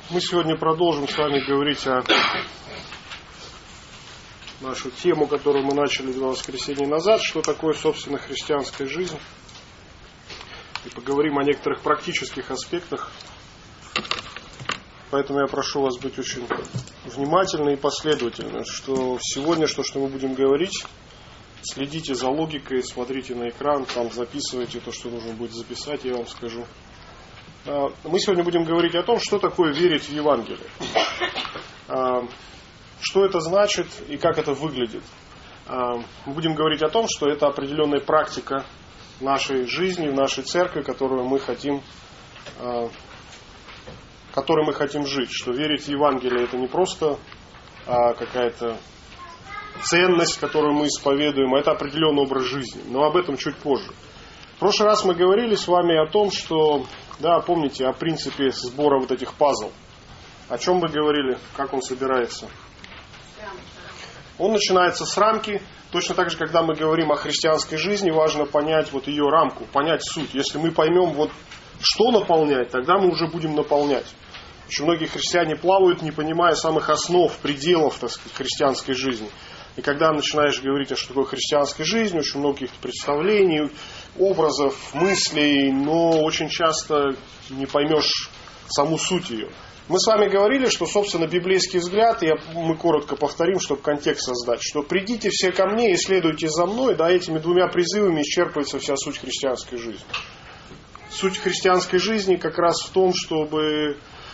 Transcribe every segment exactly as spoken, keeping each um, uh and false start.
Мы сегодня продолжим с вами говорить о нашу тему, которую мы начали два воскресенья назад, что такое, собственно, христианская жизнь. И поговорим о некоторых практических аспектах. Поэтому я прошу вас быть очень внимательны и последовательны, что сегодня, что, что мы будем говорить, следите за логикой, смотрите на экран, там записывайте то, что нужно будет записать, я вам скажу. Мы сегодня будем говорить о том, что такое верить в Евангелие. Что это значит и как это выглядит. Мы будем говорить о том, что это определенная практика нашей жизни, в нашей церкви, которую мы хотим, которой мы хотим жить. Что верить в Евангелие — это не просто какая-то ценность, которую мы исповедуем, а это определенный образ жизни. Но об этом чуть позже. В прошлый раз мы говорили с вами о том, что, да, помните, о принципе сбора вот этих пазл. О чем вы говорили, как он собирается? Он начинается с рамки. Точно так же, когда мы говорим о христианской жизни, важно понять вот ее рамку, понять суть. Если мы поймем, вот что наполнять, тогда мы уже будем наполнять. Очень многие христиане плавают, не понимая самых основ, пределов, так сказать, христианской жизни. И когда начинаешь говорить, что такое христианская жизнь, очень многих представлений, образов, мыслей, но очень часто не поймешь саму суть ее. Мы с вами говорили, что, собственно, библейский взгляд, и мы коротко повторим, чтобы контекст создать, что «придите все ко мне и следуйте за мной», да, этими двумя призывами исчерпывается вся суть христианской жизни. Суть христианской жизни как раз в том, чтобы...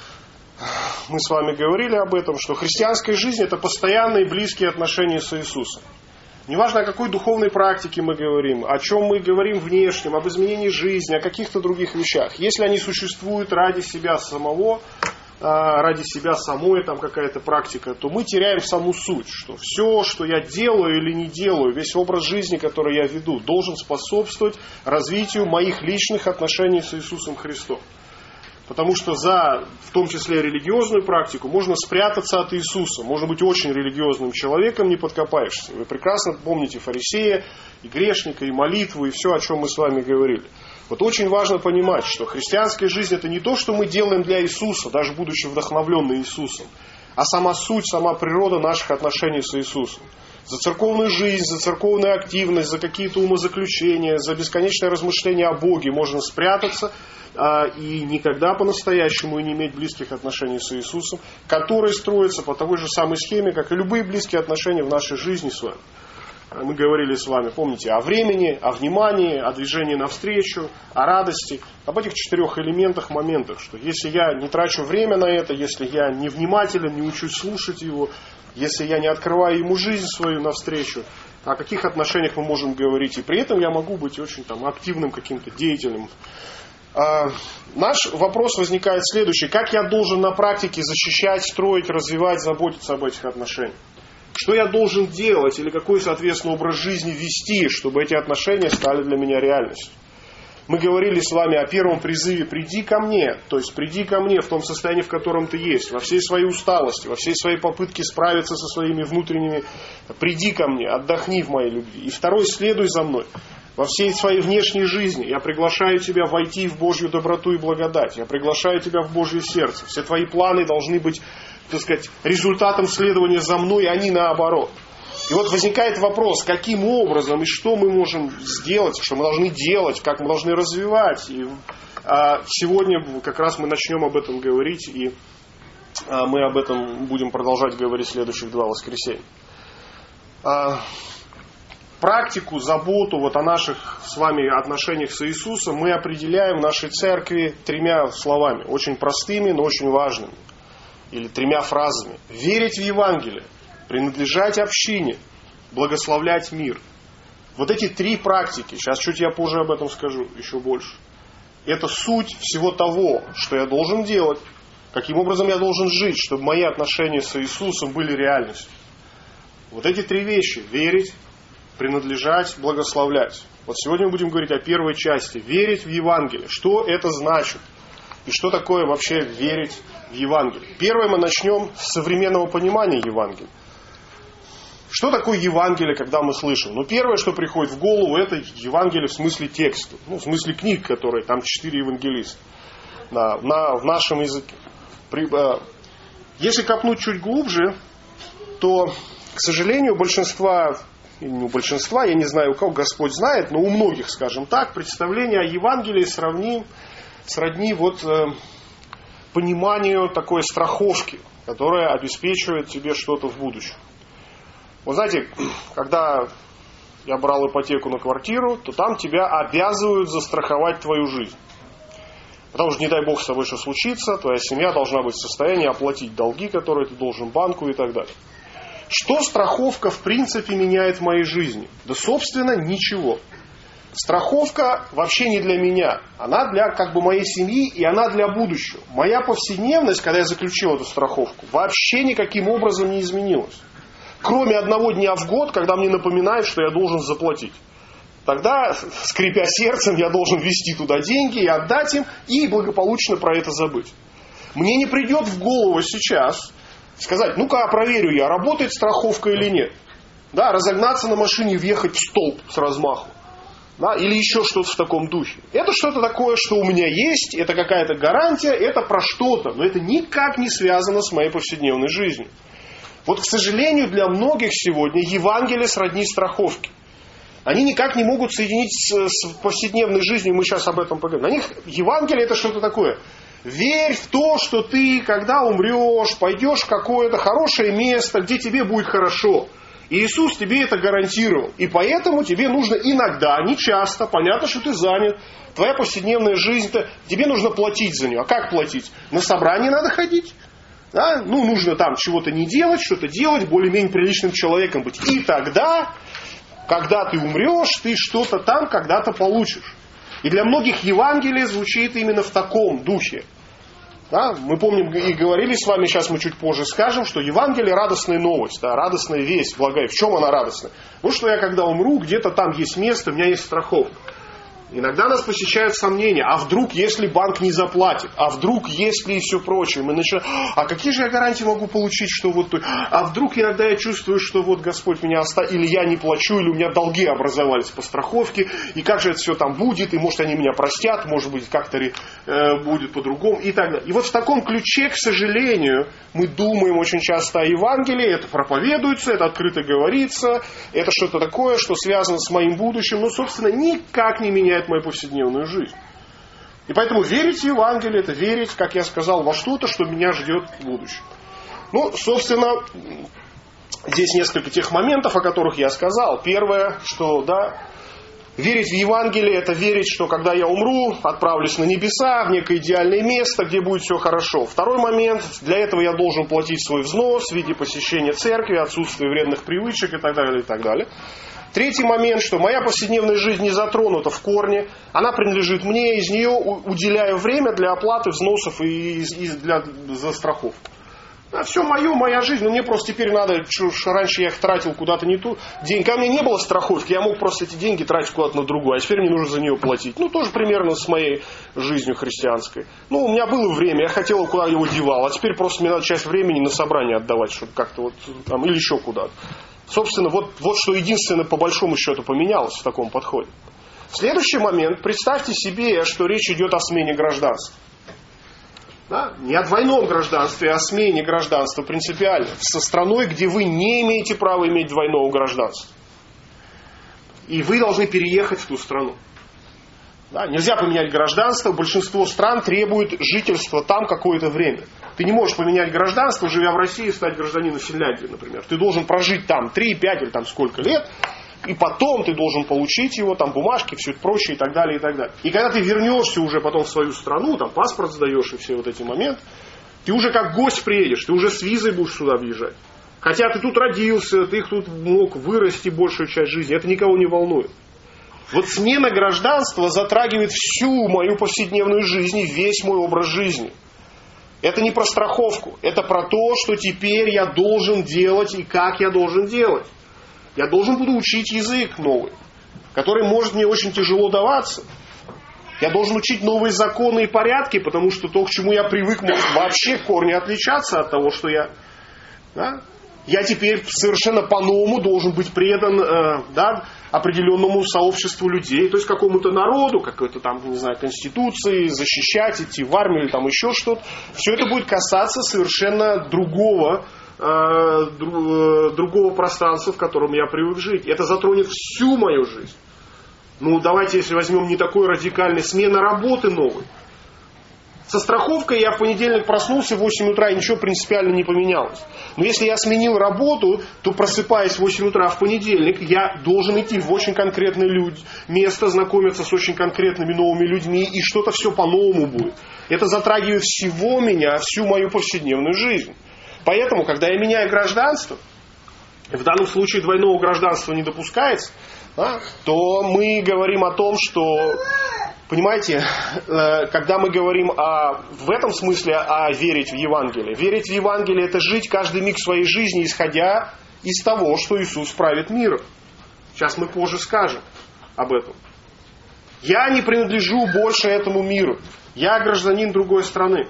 Мы с вами говорили об этом, что христианская жизнь — это постоянные близкие отношения с Иисусом. Неважно, о какой духовной практике мы говорим, о чем мы говорим внешнем, об изменении жизни, о каких-то других вещах. Если они существуют ради себя самого, ради себя самой, там какая-то практика, то мы теряем саму суть, что все, что я делаю или не делаю, весь образ жизни, который я веду, должен способствовать развитию моих личных отношений с Иисусом Христом. Потому что за, в том числе, религиозную практику, можно спрятаться от Иисуса. Можно быть очень религиозным человеком, не подкопаешься. Вы прекрасно помните фарисея, и грешника, и молитву, и все, о чем мы с вами говорили. Вот очень важно понимать, что христианская жизнь — это не то, что мы делаем для Иисуса, даже будучи вдохновленны Иисусом, а сама суть, сама природа наших отношений с Иисусом. За церковную жизнь, за церковную активность, за какие-то умозаключения, за бесконечное размышление о Боге можно спрятаться а, и никогда по-настоящему не иметь близких отношений с Иисусом, которые строятся по той же самой схеме, как и любые близкие отношения в нашей жизни с вами. Мы говорили с вами, помните, о времени, о внимании, о движении навстречу, о радости, об этих четырех элементах, моментах, что если я не трачу время на это, если я не внимателен, не учусь слушать его, если я не открываю ему жизнь свою навстречу, о каких отношениях мы можем говорить, и при этом я могу быть очень там активным каким-то деятелем. А, наш вопрос возникает следующий: как я должен на практике защищать, строить, развивать, заботиться об этих отношениях? Что я должен делать или какой, соответственно, образ жизни вести, чтобы эти отношения стали для меня реальностью? Мы говорили с вами о первом призыве «приди ко мне», то есть приди ко мне в том состоянии, в котором ты есть, во всей своей усталости, во всей своей попытке справиться со своими внутренними. Приди ко мне, отдохни в моей любви. И второй: следуй за мной. Во всей своей внешней жизни я приглашаю тебя войти в Божью доброту и благодать. Я приглашаю тебя в Божье сердце. Все твои планы должны быть, так сказать, результатом следования за мной, а не наоборот. И вот возникает вопрос, каким образом и что мы можем сделать, что мы должны делать, как мы должны развивать. И а, сегодня как раз мы начнем об этом говорить, и а, мы об этом будем продолжать говорить в следующих два воскресенья. А, практику, заботу вот о наших с вами отношениях с Иисусом мы определяем в нашей церкви тремя словами, очень простыми, но очень важными. Или тремя фразами. Верить в Евангелие, принадлежать общине, благословлять мир. Вот эти три практики, сейчас чуть я позже об этом скажу, еще больше. Это суть всего того, что я должен делать, каким образом я должен жить, чтобы мои отношения с Иисусом были реальностью. Вот эти три вещи: верить, принадлежать, благословлять. Вот сегодня мы будем говорить о первой части. Верить в Евангелие. Что это значит? И что такое вообще верить в Евангелие? Первое, мы начнем с современного понимания Евангелия. Что такое Евангелие, когда мы слышим? Ну, первое, что приходит в голову, это Евангелие в смысле текста. Ну, в смысле книг, которые там четыре евангелиста. Да, на, в нашем языке. При, э, если копнуть чуть глубже, то, к сожалению, у большинства, не у большинства, я не знаю, у кого Господь знает, но у многих, скажем так, представление о Евангелии сравним, сродни вот, э, пониманию такой страховки, которая обеспечивает тебе что-то в будущем. Вы знаете, когда я брал ипотеку на квартиру, то там тебя обязывают застраховать твою жизнь. Потому что, не дай бог, с тобой что случится, твоя семья должна быть в состоянии оплатить долги, которые ты должен банку и так далее. Что страховка в принципе меняет в моей жизни? Да, собственно, ничего. Страховка вообще не для меня. Она для как бы моей семьи, и она для будущего. Моя повседневность, когда я заключил эту страховку, вообще никаким образом не изменилась. Кроме одного дня в год, когда мне напоминают, что я должен заплатить. Тогда, скрипя сердцем, я должен ввести туда деньги и отдать им, и благополучно про это забыть. Мне не придет в голову сейчас сказать, ну-ка, проверю я, работает страховка или нет. Да, разогнаться на машине, въехать в столб с размаху. Да, или еще что-то в таком духе. Это что-то такое, что у меня есть, это какая-то гарантия, это про что-то, но это никак не связано с моей повседневной жизнью. Вот, к сожалению, для многих сегодня Евангелие сродни страховке. Они никак не могут соединить с, с повседневной жизнью, мы сейчас об этом поговорим. На них Евангелие это что-то такое. Верь в то, что ты, когда умрешь, пойдешь в какое-то хорошее место, где тебе будет хорошо. И Иисус тебе это гарантировал. И поэтому тебе нужно иногда, не часто, понятно, что ты занят, твоя повседневная жизнь-то, тебе нужно платить за нее. А как платить? На собрание надо ходить. Да? Ну, нужно там чего-то не делать, что-то делать, более-менее приличным человеком быть. И тогда, когда ты умрешь, ты что-то там когда-то получишь. И для многих Евангелие звучит именно в таком духе. Да? Мы помним и говорили с вами, сейчас мы чуть позже скажем, что Евангелие радостная новость, да? Радостная весть, благая. В чем она радостная? Ну, что я когда умру, где-то там есть место, у меня есть страховка. Иногда нас посещают сомнения, а вдруг, если банк не заплатит, а вдруг, если и все прочее, мы начинаем, а какие же я гарантии могу получить, что вот, а вдруг иногда я чувствую, что вот Господь меня оставил, или я не плачу, или у меня долги образовались по страховке, и как же это все там будет, и может они меня простят, может быть как-то э, будет по-другому, и так далее. И вот в таком ключе, к сожалению, мы думаем очень часто о Евангелии, это проповедуется, это открыто говорится, это что-то такое, что связано с моим будущим, но, собственно, никак не меняет мою повседневную жизнь. И поэтому верить в Евангелие, это верить, как я сказал, во что-то, что меня ждет в будущем. Ну, собственно, здесь несколько тех моментов, о которых я сказал. Первое, что, да, верить в Евангелие, это верить, что когда я умру, отправлюсь на небеса, в некое идеальное место, где будет все хорошо. Второй момент, для этого я должен платить свой взнос в виде посещения церкви, отсутствия вредных привычек и так далее, и так далее. Третий момент, что моя повседневная жизнь не затронута в корне, она принадлежит мне, из нее уделяю время для оплаты взносов и для застраховки. А все мое, моя жизнь, но мне просто теперь надо, что раньше я их тратил куда-то не ту, деньги, а у меня не было страховки, я мог просто эти деньги тратить куда-то на другую, а теперь мне нужно за нее платить. Ну, тоже примерно с моей жизнью христианской. Ну, у меня было время, я хотел, куда его девал, а теперь просто мне надо часть времени на собрание отдавать, чтобы как-то вот там, или еще куда-то. Собственно, вот, вот что единственное по большому счету поменялось в таком подходе. Следующий момент. Представьте себе, что речь идет о смене гражданства. Да? Не о двойном гражданстве, а о смене гражданства принципиально. Со страной, где вы не имеете права иметь двойного гражданства. И вы должны переехать в ту страну. Да? Нельзя поменять гражданство. Большинство стран требует жительства там какое-то время. Ты не можешь поменять гражданство, живя в России, и стать гражданином Финляндии, например. Ты должен прожить там три, пять или там сколько лет, и потом ты должен получить его, там бумажки, все это прочее и так далее, и так далее. И когда ты вернешься уже потом в свою страну, там паспорт сдаешь и все вот эти моменты, ты уже как гость приедешь, ты уже с визой будешь сюда въезжать. Хотя ты тут родился, ты тут мог вырасти большую часть жизни, это никого не волнует. Вот смена гражданства затрагивает всю мою повседневную жизнь, весь мой образ жизни. Это не про страховку, это про то, что теперь я должен делать и как я должен делать. Я должен буду учить язык новый, который может мне очень тяжело даваться. Я должен учить новые законы и порядки, потому что то, к чему я привык, может вообще в корне отличаться от того, что я... Да? Я теперь совершенно по-новому должен быть предан, э, да, определенному сообществу людей, то есть какому-то народу, какой-то там, не знаю, конституции, защищать, идти в армию или там еще что-то. Все это будет касаться совершенно другого, э, другого пространства, в котором я привык жить. Это затронет всю мою жизнь. Ну, давайте, если возьмем не такой радикальный, смена работы новой. Со страховкой я в понедельник проснулся в восемь утра, и ничего принципиально не поменялось. Но если я сменил работу, то, просыпаясь в восемь утра в понедельник, я должен идти в очень конкретное люд... место, знакомиться с очень конкретными новыми людьми, и что-то все по-новому будет. Это затрагивает всего меня, всю мою повседневную жизнь. Поэтому, когда я меняю гражданство, в данном случае двойного гражданства не допускается, да, то мы говорим о том, что... Понимаете, когда мы говорим о, в этом смысле о верить в Евангелие. Верить в Евангелие – это жить каждый миг своей жизни, исходя из того, что Иисус правит миром. Сейчас мы позже скажем об этом. Я не принадлежу больше этому миру. Я гражданин другой страны.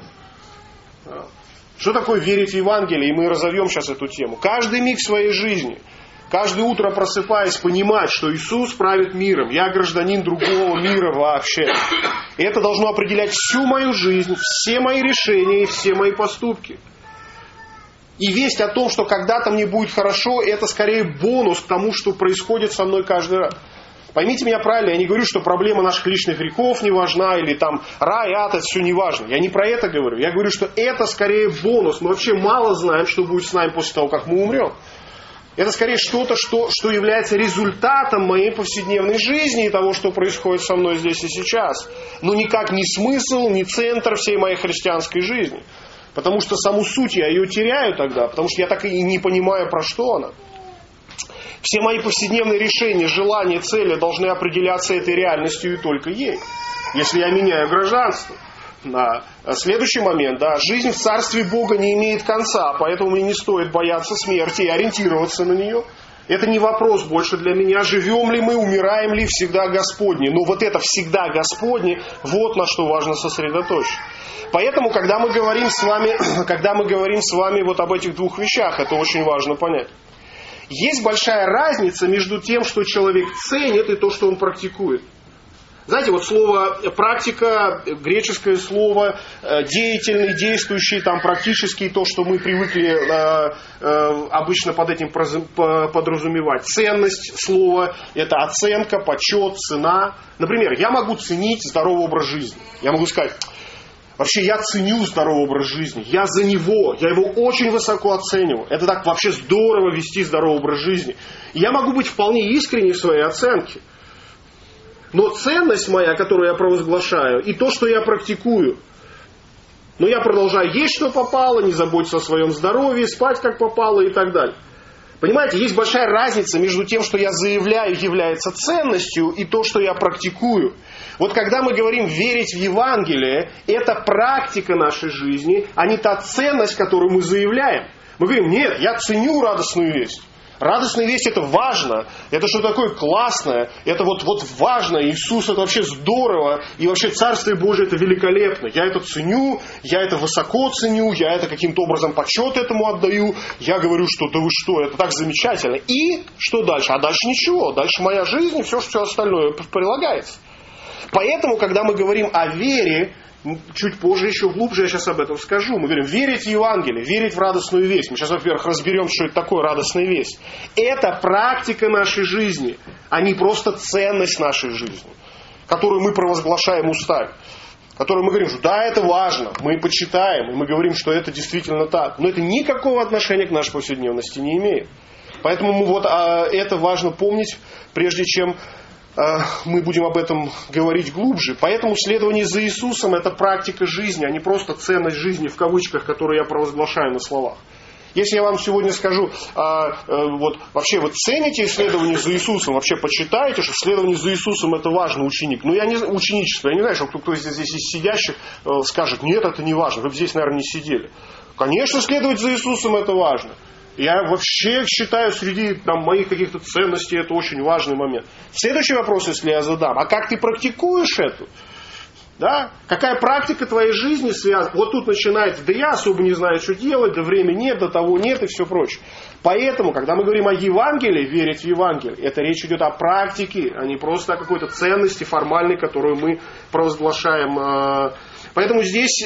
Что такое верить в Евангелие? И мы разовьем сейчас эту тему. Каждый миг своей жизни. Каждое утро просыпаясь, понимать, что Иисус правит миром. Я гражданин другого мира вообще. И это должно определять всю мою жизнь, все мои решения и все мои поступки. И весть о том, что когда-то мне будет хорошо, это скорее бонус к тому, что происходит со мной каждый раз. Поймите меня правильно, я не говорю, что проблема наших личных грехов не важна, или там рай, ад, это все не важно. Я не про это говорю. Я говорю, что это скорее бонус. Мы вообще мало знаем, что будет с нами после того, как мы умрем. Это скорее что-то, что, что является результатом моей повседневной жизни и того, что происходит со мной здесь и сейчас. Но никак не смысл, не центр всей моей христианской жизни. Потому что саму суть я ее теряю тогда, потому что я так и не понимаю, про что она. Все мои повседневные решения, желания, цели должны определяться этой реальностью и только ей. Если я меняю гражданство. Да. Следующий момент, да, жизнь в Царстве Бога не имеет конца, поэтому мне не стоит бояться смерти и ориентироваться на нее. Это не вопрос больше для меня, живем ли мы, умираем ли, всегда Господне. Но вот это всегда Господне, вот на что важно сосредоточиться. Поэтому, когда мы говорим с вами, когда мы говорим с вами вот об этих двух вещах, это очень важно понять. Есть большая разница между тем, что человек ценит, и то, что он практикует. Знаете, вот слово практика, греческое слово, деятельный, действующий, там практически то, что мы привыкли э, э, обычно под этим подразумевать. Ценность слова – это оценка, почет, цена. Например, я могу ценить здоровый образ жизни. Я могу сказать, вообще я ценю здоровый образ жизни, я за него, я его очень высоко оцениваю. Это так вообще здорово вести здоровый образ жизни. И я могу быть вполне искренней в своей оценке. Но ценность моя, которую я провозглашаю, и то, что я практикую, но я продолжаю есть, что попало, не заботиться о своем здоровье, спать, как попало и так далее. Понимаете, есть большая разница между тем, что я заявляю, является ценностью, и то, что я практикую. Вот когда мы говорим верить в Евангелие, это практика нашей жизни, а не та ценность, которую мы заявляем. Мы говорим, нет, я ценю радостную весть. Радостная весть – это важно, это что такое классное, это вот, вот важно, Иисус – это вообще здорово, и вообще Царствие Божие – это великолепно. Я это ценю, я это высоко ценю, я это каким-то образом почет этому отдаю, я говорю, что да вы что, это так замечательно. И что дальше? А дальше ничего, дальше моя жизнь и все, все остальное прилагается. Поэтому, когда мы говорим о вере, чуть позже, еще глубже я сейчас об этом скажу. Мы говорим, верить в Евангелие, верить в радостную весть. Мы сейчас, во-первых, разберем, что это такое радостная весть. Это практика нашей жизни, а не просто ценность нашей жизни, которую мы провозглашаем устами. Которую мы говорим, что да, это важно, мы почитаем, и мы говорим, что это действительно так. Но это никакого отношения к нашей повседневности не имеет. Поэтому мы вот, а, это важно помнить, прежде чем мы будем об этом говорить глубже. Поэтому следование за Иисусом – это практика жизни, а не просто ценность жизни, в кавычках, которую я провозглашаю на словах. Если я вам сегодня скажу, а, а, вот, вообще вы цените исследование за Иисусом, вообще почитаете, что следование за Иисусом – это важно, ученик. Ну, я не ученичество, я не знаю, что кто, кто здесь из сидящих э, скажет, нет, это не важно, вы бы здесь, наверное, не сидели. Конечно, следовать за Иисусом – это важно. Я вообще считаю, среди там, моих каких-то ценностей это очень важный момент. Следующий вопрос, если я задам, а как ты практикуешь это? Да? Какая практика твоей жизни связана? Вот тут начинается, да я особо не знаю, что делать, да времени нет, да того нет и все прочее. Поэтому, когда мы говорим о Евангелии, верить в Евангелие, это речь идет о практике, а не просто о какой-то ценности формальной, которую мы провозглашаем. Поэтому здесь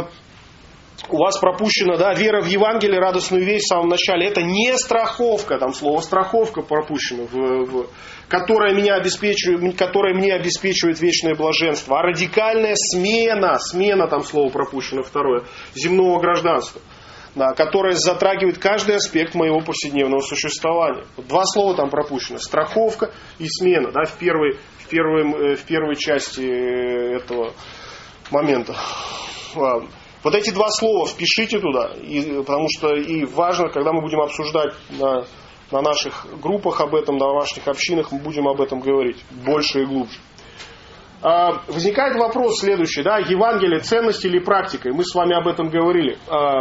у вас пропущена, да, вера в Евангелие, радостную весть в самом начале. Это не страховка, там слово страховка пропущено, в, в, которая, меня обеспечивает, которая мне обеспечивает вечное блаженство, а радикальная смена, смена, там слово пропущено второе, земного гражданства, да, которая затрагивает каждый аспект моего повседневного существования. Вот два слова там пропущено, страховка и смена, да, в, первой, в, первой, в первой части этого момента. Ладно. Вот эти два слова впишите туда, и, потому что и важно, когда мы будем обсуждать на, на наших группах об этом, на домашних общинах, мы будем об этом говорить больше и глубже. А, возникает вопрос следующий, да, Евангелие, ценность или практика? И мы с вами об этом говорили. А,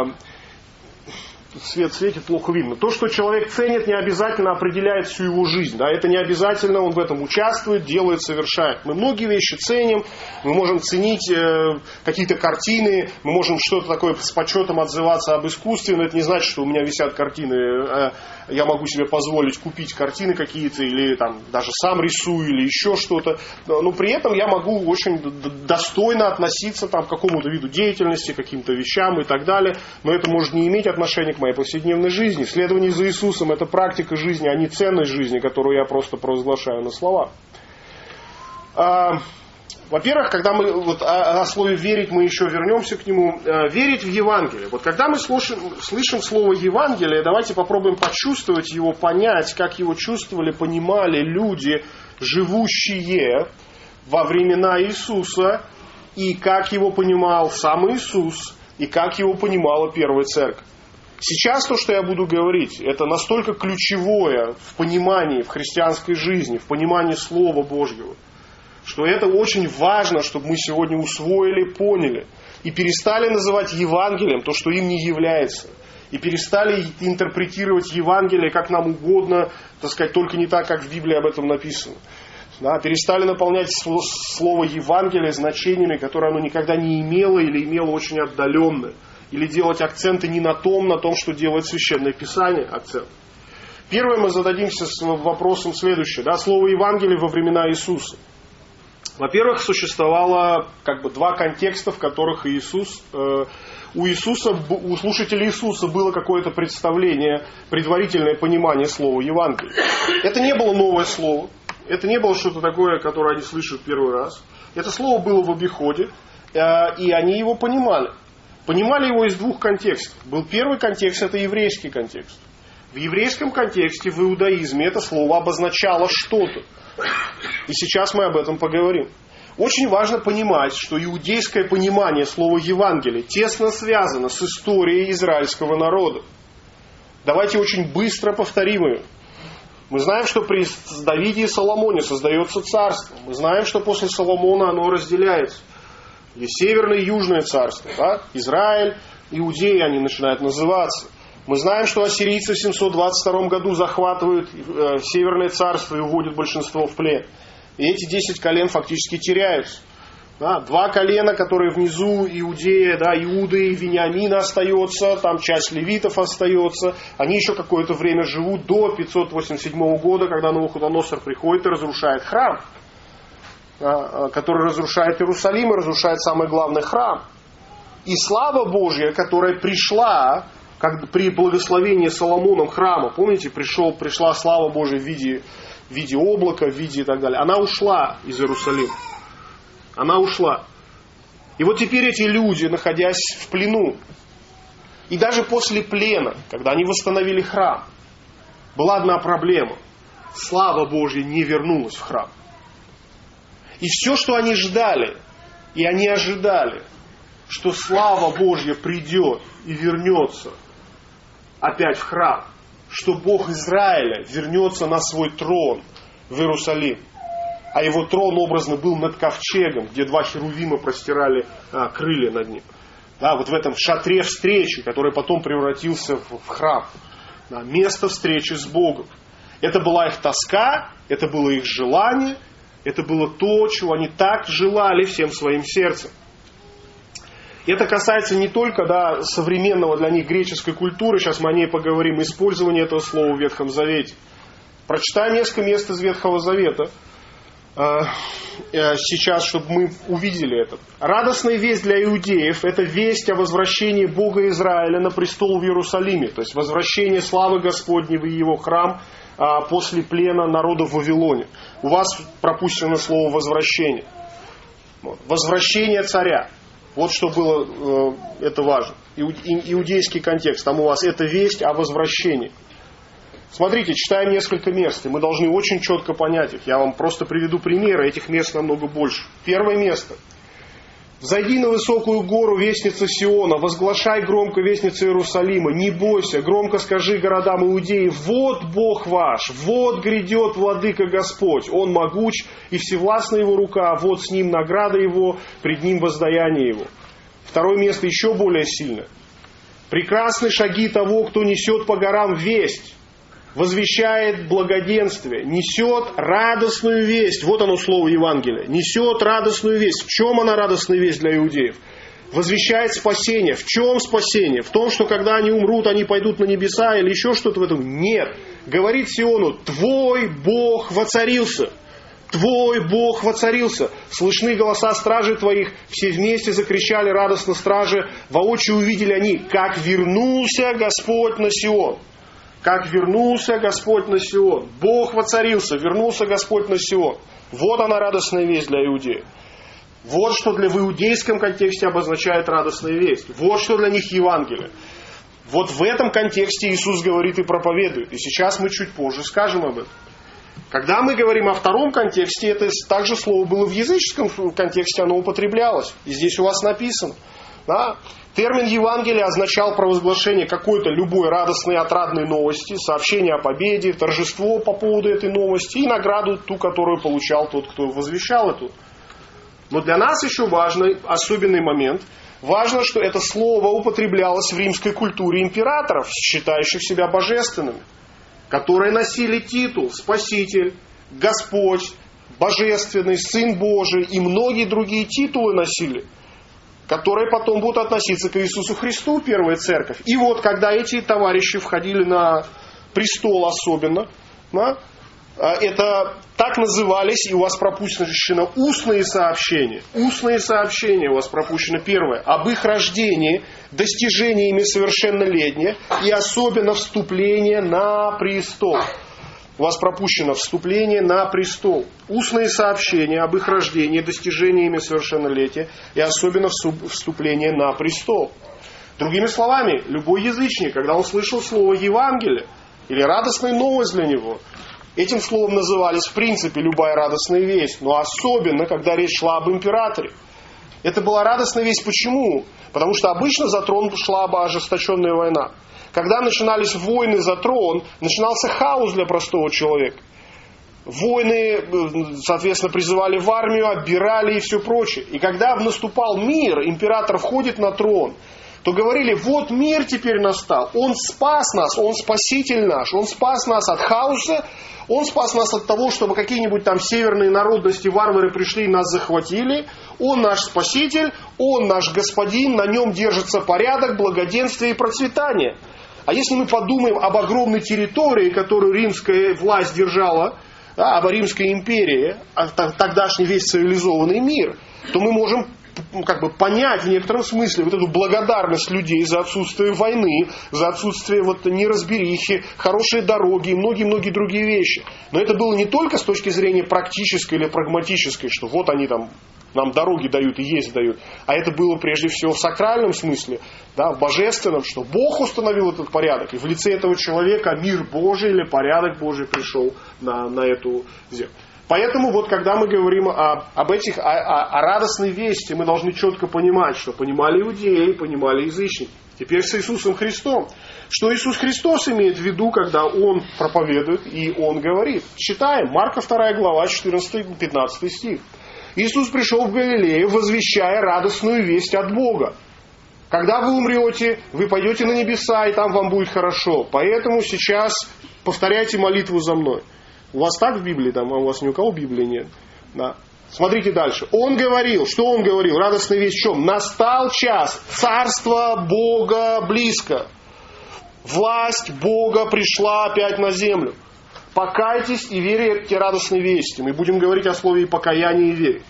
свет светит, плохо видно. То, что человек ценит, не обязательно определяет всю его жизнь. Да? Это не обязательно, он в этом участвует, делает, совершает. Мы многие вещи ценим, мы можем ценить э, какие-то картины, мы можем что-то такое с почетом отзываться об искусстве, но это не значит, что у меня висят картины, э, я могу себе позволить купить картины какие-то, или там даже сам рисую, или еще что-то. Но при этом я могу очень достойно относиться там, к какому-то виду деятельности, к каким-то вещам и так далее, но это может не иметь отношения к моей повседневной жизни. Следование за Иисусом — это практика жизни, а не ценность жизни, которую я просто провозглашаю на слова. А, во-первых, когда мы вот о, о слове «верить» мы еще вернемся к нему. А, верить в Евангелие. Вот когда мы слушаем, слышим слово «Евангелие», давайте попробуем почувствовать его, понять, как его чувствовали, понимали люди, живущие во времена Иисуса, и как его понимал сам Иисус, и как его понимала Первая Церковь. Сейчас то, что я буду говорить, это настолько ключевое в понимании, в христианской жизни, в понимании Слова Божьего, что это очень важно, чтобы мы сегодня усвоили, поняли и перестали называть Евангелием то, что им не является. И перестали интерпретировать Евангелие как нам угодно, так сказать, только не так, как в Библии об этом написано. Да, перестали наполнять слово Евангелие значениями, которые оно никогда не имело или имело очень отдаленное. Или делать акценты не на том, на том, что делает Священное Писание акцент. Первое, мы зададимся с вопросом следующее. Да, слово Евангелие во времена Иисуса. Во-первых, существовало как бы два контекста, в которых Иисус, э, у Иисуса, у слушателей Иисуса было какое-то представление, предварительное понимание слова Евангелия. Это не было новое слово. Это не было что-то такое, которое они слышат первый раз. Это слово было в обиходе, э, и они его понимали. Понимали его из двух контекстов. Был первый контекст, это еврейский контекст. В еврейском контексте, в иудаизме, это слово обозначало что-то. И сейчас мы об этом поговорим. Очень важно понимать, что иудейское понимание слова Евангелие тесно связано с историей израильского народа. Давайте очень быстро повторим ее. Мы знаем, что при Давиде и Соломоне создается царство. Мы знаем, что после Соломона оно разделяется. Есть северное и южное царство. Да? Израиль, Иудеи они начинают называться. Мы знаем, что ассирийцы в семьсот двадцать втором году захватывают э, северное царство и уводят большинство в плен. И эти десять колен фактически теряются. Да? Два колена, которые внизу, Иудея, да, Иуда и Вениамина остается, там часть левитов остается. Они еще какое-то время живут до пятьсот восемьдесят седьмого года, когда Навуходоносор приходит и разрушает храм, который разрушает Иерусалим и разрушает самый главный храм. И слава Божья, которая пришла как при благословении Соломоном храма, помните, пришел, пришла слава Божья в виде, в виде облака, в виде и так далее. Она ушла из Иерусалима. Она ушла. И вот теперь эти люди, находясь в плену, и даже после плена, когда они восстановили храм, была одна проблема. Слава Божья не вернулась в храм. И все, что они ждали, и они ожидали, что слава Божья придет и вернется опять в храм, что Бог Израиля вернется на свой трон в Иерусалим. А его трон образно был над ковчегом, где два херувима простирали а, крылья над ним. Да, вот в этом шатре встречи, который потом превратился в, в храм. Да, место встречи с Богом. Это была их тоска, это было их желание, Это было то, чего они так желали всем своим сердцем. Это касается не только да, современного для них греческой культуры, сейчас мы о ней поговорим, использования этого слова в Ветхом Завете. Прочитаем несколько мест из Ветхого Завета сейчас, чтобы мы увидели это. Радостная весть для иудеев – это весть о возвращении Бога Израиля на престол в Иерусалиме, то есть возвращение славы Господней в его храм после плена народа в Вавилоне. У вас пропущено слово «возвращение». Возвращение царя. Вот что было, это важно. Иудейский контекст. Там у вас это весть о возвращении. Смотрите, читаем несколько мест, и мы должны очень четко понять их. Я вам просто приведу примеры, этих мест намного больше. Первое место. «Взойди на высокую гору, вестница Сиона, возглашай громко, вестница Иерусалима, не бойся, громко скажи городам Иудеи, вот Бог ваш, вот грядет владыка Господь, Он могуч, и всевластна Его рука, вот с Ним награда Его, пред Ним воздаяние Его». Второе место еще более сильное. «Прекрасны шаги того, кто несет по горам весть, возвещает благоденствие, несет радостную весть». Вот оно слово Евангелия. Несет радостную весть. В чем она радостная весть для иудеев? Возвещает спасение. В чем спасение? В том, что когда они умрут, они пойдут на небеса или еще что-то в этом? Нет. Говорит Сиону: твой Бог воцарился. Твой Бог воцарился. Слышны голоса стражей твоих. Все вместе закричали радостно стражи. Воочию увидели они, как вернулся Господь на Сион. Как вернулся Господь на Сион. Бог воцарился, вернулся Господь на Сион. Вот она радостная весть для иудеев. Вот что для в иудейском контексте обозначает радостная весть. Вот что для них Евангелие. Вот в этом контексте Иисус говорит и проповедует. И сейчас мы чуть позже скажем об этом. Когда мы говорим о втором контексте, это также слово было в языческом контексте, оно употреблялось. И здесь у вас написано. Да? Термин Евангелия означал провозглашение какой-то любой радостной, отрадной новости, сообщение о победе, торжество по поводу этой новости и награду ту, которую получал тот, кто возвещал эту. Но для нас еще важный особенный момент. Важно, что это слово употреблялось в римской культуре императоров, считающих себя божественными, которые носили титул Спаситель, Господь, Божественный, Сын Божий и многие другие титулы носили, которые потом будут относиться к Иисусу Христу, первая церковь. И вот, когда эти товарищи входили на престол особенно, да, это так назывались, и у вас пропущено устные сообщения. Устные сообщения у вас пропущено первое. Об их рождении, достижениями совершеннолетия и особенно вступление на престол. У вас пропущено вступление на престол. Устные сообщения об их рождении, достижениями совершеннолетия и особенно вступление на престол. Другими словами, любой язычник, когда он слышал слово Евангелие или радостная новость для него, этим словом назывались в принципе любая радостная весть, но особенно, когда речь шла об императоре. Это была радостная весть. Почему? Потому что обычно за трон шла бы ожесточенная война. Когда начинались войны за трон, начинался хаос для простого человека. Войны, соответственно, призывали в армию, отбирали и все прочее. И когда наступал мир, император входит на трон, то говорили: вот мир теперь настал, он спас нас, он спаситель наш, он спас нас от хаоса, он спас нас от того, чтобы какие-нибудь там северные народности, варвары пришли и нас захватили. Он наш спаситель, он наш господин, на нем держится порядок, благоденствие и процветание. А если мы подумаем об огромной территории, которую римская власть держала, да, об Римской империи, тогдашний весь цивилизованный мир, то мы можем как бы понять в некотором смысле вот эту благодарность людей за отсутствие войны, за отсутствие вот неразберихи, хорошие дороги и многие-многие другие вещи. Но это было не только с точки зрения практической или прагматической, что вот они там нам дороги дают и есть дают, а это было прежде всего в сакральном смысле, да, в божественном, что Бог установил этот порядок, и в лице этого человека мир Божий или порядок Божий пришел на, на эту землю. Поэтому вот когда мы говорим о, об этих, о, о, о радостной вести, мы должны четко понимать, что понимали иудеи, понимали язычники. Теперь с Иисусом Христом. Что Иисус Христос имеет в виду, когда Он проповедует и Он говорит? Читаем. Марка вторая глава, четырнадцатый-пятнадцатый стих. Иисус пришел в Галилею, возвещая радостную весть от Бога. Когда вы умрете, вы пойдете на небеса, и там вам будет хорошо. Поэтому сейчас повторяйте молитву за мной. У вас так в Библии, там, а у вас ни у кого Библии нет. Да. Смотрите дальше. Он говорил, что он говорил? Радостная весть в чем? Настал час, царство Бога близко. Власть Бога пришла опять на землю. Покайтесь и верьте радостной вести. Мы будем говорить о слове и покаянии и вере.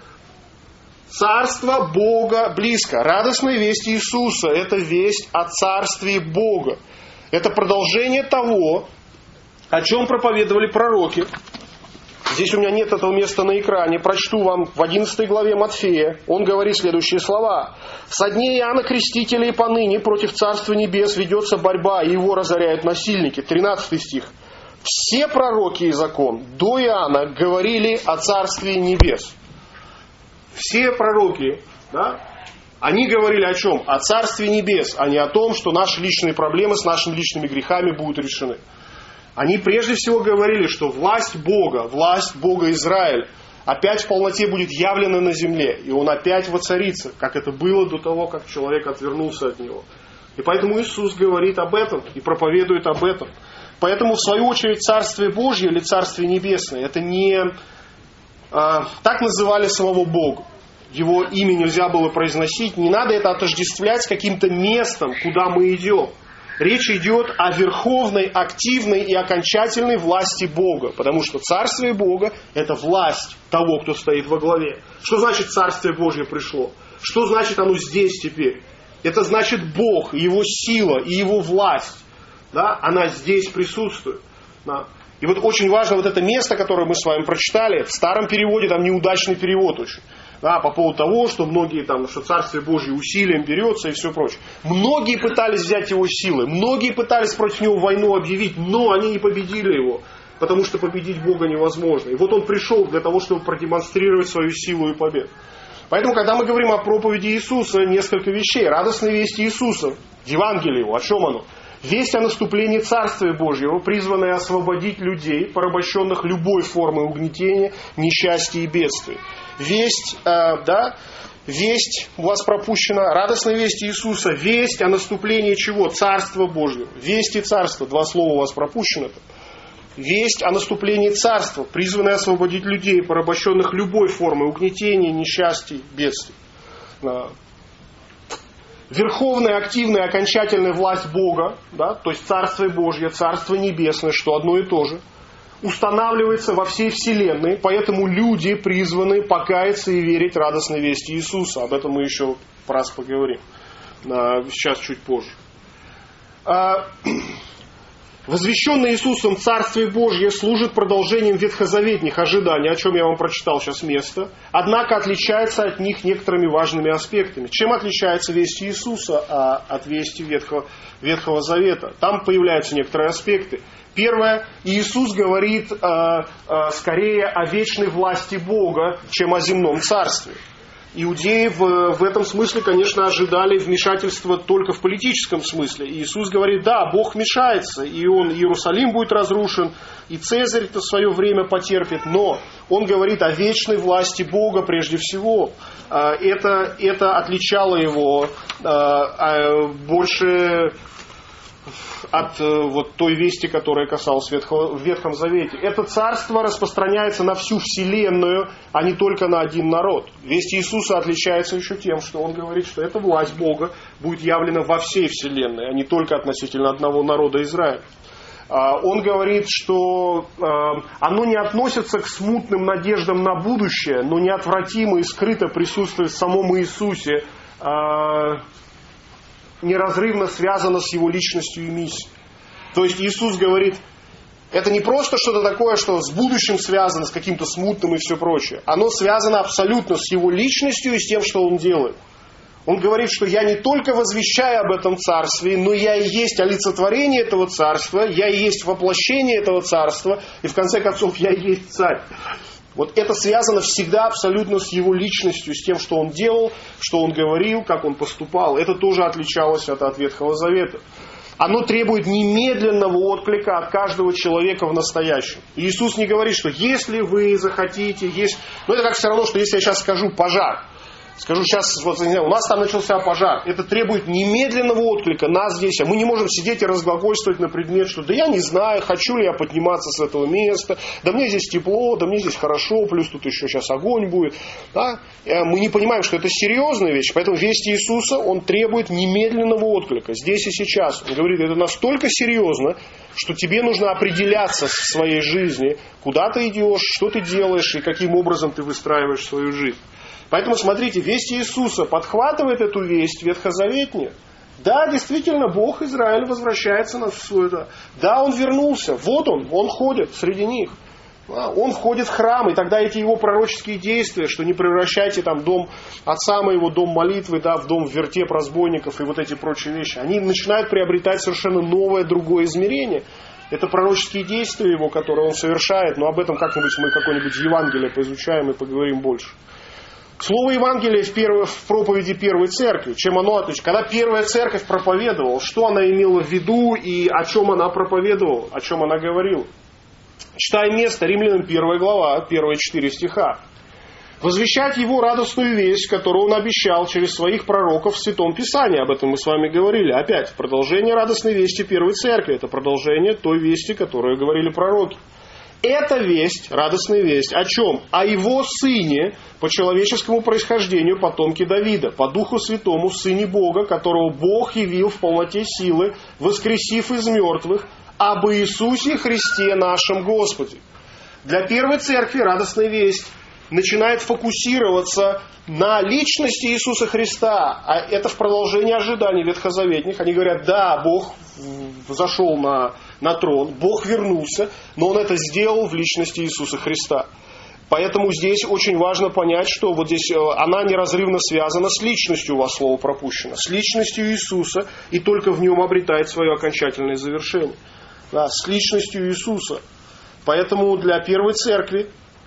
Царство Бога близко. Радостная весть Иисуса – это весть о царстве Бога. Это продолжение того, о чем проповедовали пророки. Здесь у меня нет этого места на экране. Прочту вам в одиннадцатой главе Матфея. Он говорит следующие слова. «Со дней Иоанна Крестителя и поныне против Царства Небес ведется борьба, и его разоряют насильники». тринадцатый стих. «Все пророки и закон до Иоанна говорили о Царстве Небес». Все пророки, да, они говорили о чем? О Царстве Небес, а не о том, что наши личные проблемы с нашими личными грехами будут решены. Они прежде всего говорили, что власть Бога, власть Бога Израиль опять в полноте будет явлена на земле, и Он опять воцарится, как это было до того, как человек отвернулся от Него. И поэтому Иисус говорит об этом и проповедует об этом. Поэтому, в свою очередь, Царствие Божье или Царствие Небесное, это не... А, так называли самого Бога. Его имя нельзя было произносить. Не надо это отождествлять с каким-то местом, куда мы идем. Речь идет о верховной, активной и окончательной власти Бога. Потому что Царствие Бога – это власть того, кто стоит во главе. Что значит Царствие Божье пришло? Что значит оно здесь теперь? Это значит Бог, Его сила и Его власть. Да? Она здесь присутствует. Да? И вот очень важно вот это место, которое мы с вами прочитали. В старом переводе там неудачный перевод очень. Да, по поводу того, что многие там, что Царствие Божье усилием берется и все прочее. Многие пытались взять его силой, многие пытались против него войну объявить, но они не победили его, потому что победить Бога невозможно. И вот он пришел для того, чтобы продемонстрировать свою силу и победу. Поэтому, когда мы говорим о проповеди Иисуса, несколько вещей. Радостная весть Иисуса, Евангелие его, о чем оно? Весть о наступлении Царствия Божьего, призванная освободить людей, порабощенных любой формой угнетения, несчастья и бедствий. Весть, э, да, весть у вас пропущена, радостная весть Иисуса, весть о наступлении чего? Царства Божьего. Весть и царство, два слова у вас пропущено. Весть о наступлении Царства, призванная освободить людей, порабощенных любой формой угнетения, несчастья, бедствий. Верховная, активная, окончательная власть Бога, да, то есть Царствие Божье, Царство Небесное, что одно и то же, устанавливается во всей вселенной, поэтому люди призваны покаяться и верить радостной вести Иисуса. Об этом мы еще раз поговорим. Сейчас чуть позже. Возвещенное Иисусом Царствие Божье служит продолжением ветхозаветных ожиданий, о чем я вам прочитал сейчас место, однако отличается от них некоторыми важными аспектами. Чем отличается весть Иисуса от вести Ветхого, Ветхого Завета? Там появляются некоторые аспекты. Первое, Иисус говорит э, э, скорее о вечной власти Бога, чем о земном царстве. Иудеи в, в этом смысле, конечно, ожидали вмешательства только в политическом смысле. И Иисус говорит, да, Бог вмешается, и он, Иерусалим будет разрушен, и Цезарь-то в свое время потерпит, но он говорит о вечной власти Бога прежде всего. Это, это отличало его больше от вот той вести, которая касалась Ветхого, в Ветхом Завете. Это царство распространяется на всю вселенную, а не только на один народ. Весть Иисуса отличается еще тем, что он говорит, что эта власть Бога будет явлена во всей вселенной, а не только относительно одного народа Израиля. Он говорит, что оно не относится к смутным надеждам на будущее, но неотвратимо и скрыто присутствует в самом Иисусе, неразрывно связано с его личностью и миссией. То есть Иисус говорит, это не просто что-то такое, что с будущим связано, с каким-то смутным и все прочее. Оно связано абсолютно с его личностью и с тем, что он делает. Он говорит, что я не только возвещаю об этом царстве, но я и есть олицетворение этого царства, я и есть воплощение этого царства, и в конце концов я и есть царь. Вот это связано всегда абсолютно с его личностью, с тем, что он делал, что он говорил, как он поступал. Это тоже отличалось от, от Ветхого Завета. Оно требует немедленного отклика от каждого человека в настоящем. И Иисус не говорит, что если вы захотите, есть... Ну это как все равно, что если я сейчас скажу пожар, Скажу сейчас, вот, у нас там начался пожар. Это требует немедленного отклика нас здесь. А мы не можем сидеть и разглагольствовать на предмет, что да я не знаю, хочу ли я подниматься с этого места, да мне здесь тепло, да мне здесь хорошо, плюс тут еще сейчас огонь будет. Да? Мы не понимаем, что это серьезная вещь, поэтому весть Иисуса, он требует немедленного отклика, здесь и сейчас. Он говорит, это настолько серьезно, что тебе нужно определяться в своей жизни, куда ты идешь, что ты делаешь и каким образом ты выстраиваешь свою жизнь. Поэтому, смотрите, весть Иисуса подхватывает эту весть ветхозаветнюю. Да, действительно, Бог Израиль возвращается на свой... Да, Он вернулся. Вот Он, Он ходит среди них. Он входит в храм, и тогда эти его пророческие действия, что не превращайте там дом отца моего, дом молитвы, да, в дом вертеп разбойников и вот эти прочие вещи, они начинают приобретать совершенно новое, другое измерение. Это пророческие действия его, которые он совершает, но об этом как-нибудь мы какое-нибудь Евангелие поизучаем и поговорим больше. Слово Евангелия в, первой, в проповеди первой церкви, чем оно отличается? Когда первая церковь проповедовала, что она имела в виду и о чем она проповедовала, о чем она говорила. Читаем место, Римлянам первая глава, первые четыре стиха. «Возвещать его радостную весть, которую он обещал через своих пророков в Святом Писании». Об этом мы с вами говорили. Опять, продолжение радостной вести первой церкви. Это продолжение той вести, которую говорили пророки. Эта весть, радостная весть, о чем? О его сыне, по человеческому происхождению, потомке Давида, по Духу Святому, сыне Бога, которого Бог явил в полноте силы, воскресив из мертвых, об Иисусе Христе нашем Господе. Для первой церкви радостная весть начинает фокусироваться на личности Иисуса Христа. А это в продолжении ожиданий ветхозаветных. Они говорят, да, Бог взошел на, на трон, Бог вернулся, но Он это сделал в личности Иисуса Христа. Поэтому здесь очень важно понять, что вот здесь она неразрывно связана с личностью, у вас слово пропущено, с личностью Иисуса, и только в нем обретает свое окончательное завершение. Да, с личностью Иисуса. Поэтому для первой церкви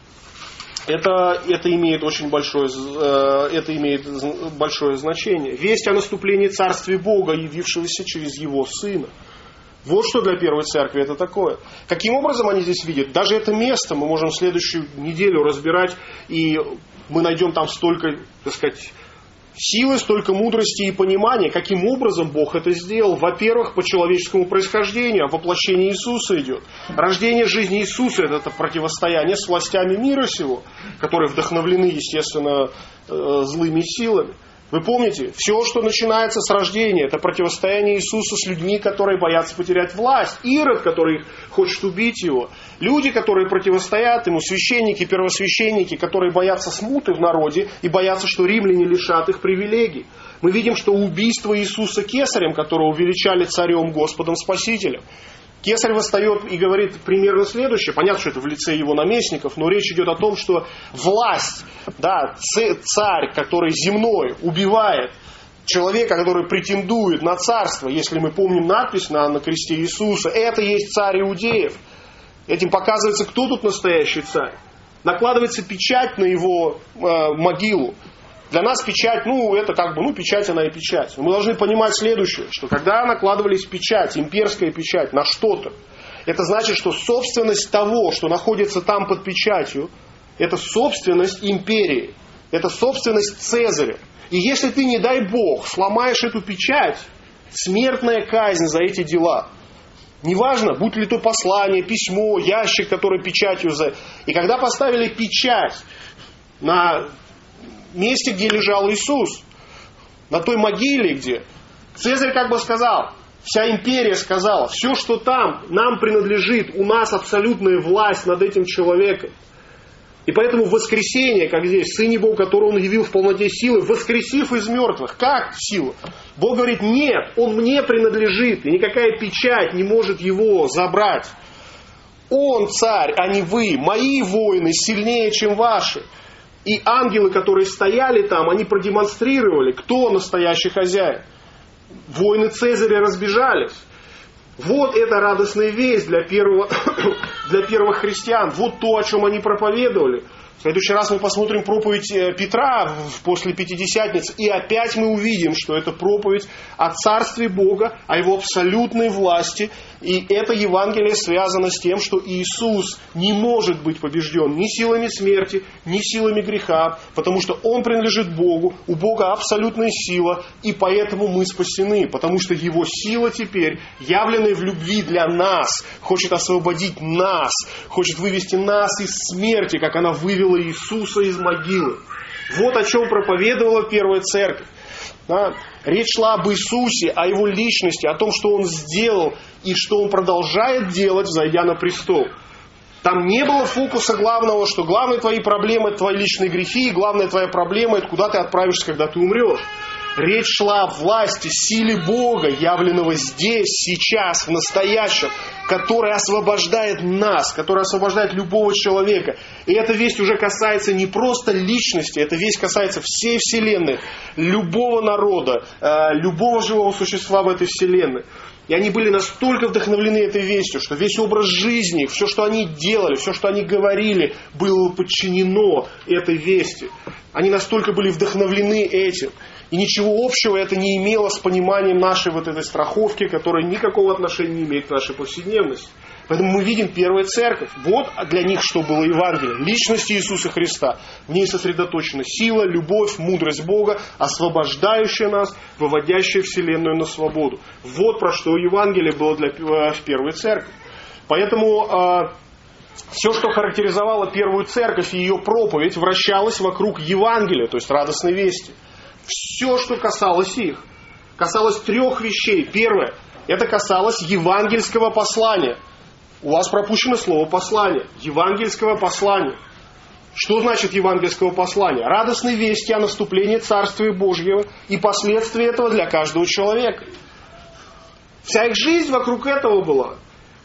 это, это, имеет очень большое, это имеет большое значение. Весть о наступлении Царствия Бога, явившегося через Его Сына. Вот что для первой церкви это такое. Каким образом они здесь видят? Даже это место мы можем в следующую неделю разбирать, и мы найдем там столько, так сказать, силы, столько мудрости и понимания, каким образом Бог это сделал. Во-первых, по человеческому происхождению, воплощение Иисуса идет. Рождение жизни Иисуса – это противостояние с властями мира сего, которые вдохновлены, естественно, злыми силами. Вы помните, все, что начинается с рождения, это противостояние Иисуса с людьми, которые боятся потерять власть. Ирод, который хочет убить его. Люди, которые противостоят ему, священники, первосвященники, которые боятся смуты в народе и боятся, что римляне лишат их привилегий. Мы видим, что убийство Иисуса кесарем, которого увеличали царем, Господом, Спасителем. Кесарь восстает и говорит примерно следующее. Понятно, что это в лице его наместников, но речь идет о том, что власть, да, царь, который земной, убивает человека, который претендует на царство, если мы помним надпись на, на кресте Иисуса, это есть царь иудеев. Этим показывается, кто тут настоящий царь. Накладывается печать на его э, могилу. Для нас печать, ну, это как бы, ну, печать она и печать. Но мы должны понимать следующее, что когда накладывались печать, имперская печать на что-то, это значит, что собственность того, что находится там под печатью, это собственность империи, это собственность Цезаря. И если ты, не дай Бог, сломаешь эту печать, смертная казнь за эти дела. Неважно, будь ли то послание, письмо, ящик, который печатью за... И когда поставили печать на месте, где лежал Иисус, на той могиле, где Цезарь как бы сказал, вся империя сказала, все, что там, нам принадлежит, у нас абсолютная власть над этим человеком. И поэтому воскресение, как здесь, Сыне Бога, которого Он явил в полноте силы, воскресив из мертвых. Как сила? Бог говорит, нет, Он мне принадлежит, и никакая печать не может Его забрать. Он царь, а не вы, мои воины сильнее, чем ваши. И ангелы, которые стояли там, они продемонстрировали, кто настоящий хозяин. Воины Цезаря разбежались. Вот это радостная весть для, первого, для первых христиан. Вот то, о чем они проповедовали. В следующий раз мы посмотрим проповедь Петра после Пятидесятницы, и опять мы увидим, что это проповедь о Царстве Бога, о Его абсолютной власти. И это Евангелие связано с тем, что Иисус не может быть побежден ни силами смерти, ни силами греха, потому что Он принадлежит Богу, у Бога абсолютная сила, и поэтому мы спасены, потому что Его сила теперь, явленная в любви для нас, хочет освободить нас, хочет вывести нас из смерти, как она вывела Иисуса из могилы. Вот о чем проповедовала первая церковь. Да? Речь шла об Иисусе, о Его личности, о том, что Он сделал и что Он продолжает делать, взойдя на престол. Там не было фокуса главного, что главные твои проблемы – это твои личные грехи, и главная твоя проблема – это куда ты отправишься, когда ты умрешь. Речь шла о власти, силе Бога, явленного здесь, сейчас, в настоящем, который освобождает нас, который освобождает любого человека. И эта весть уже касается не просто личности, эта весть касается всей Вселенной, любого народа, любого живого существа в этой Вселенной. И они были настолько вдохновлены этой вестью, что весь образ жизни, все, что они делали, все, что они говорили, было подчинено этой вести. Они настолько были вдохновлены этим. И ничего общего это не имело с пониманием нашей вот этой страховки, которая никакого отношения не имеет к нашей повседневности. Поэтому мы видим первую церковь. Вот для них что было Евангелие. Личность Иисуса Христа. В ней сосредоточена сила, любовь, мудрость Бога, освобождающая нас, выводящая Вселенную на свободу. Вот про что Евангелие было для в первой церкви. Поэтому э, все, что характеризовало первую церковь и ее проповедь, вращалось вокруг Евангелия, то есть радостной вести. Все, что касалось их, касалось трех вещей. Первое, это касалось евангельского послания. У вас пропущено слово «послание». Евангельского послания. Что значит евангельского послания? Радостные вести о наступлении Царствия Божьего и последствия этого для каждого человека. Вся их жизнь вокруг этого была.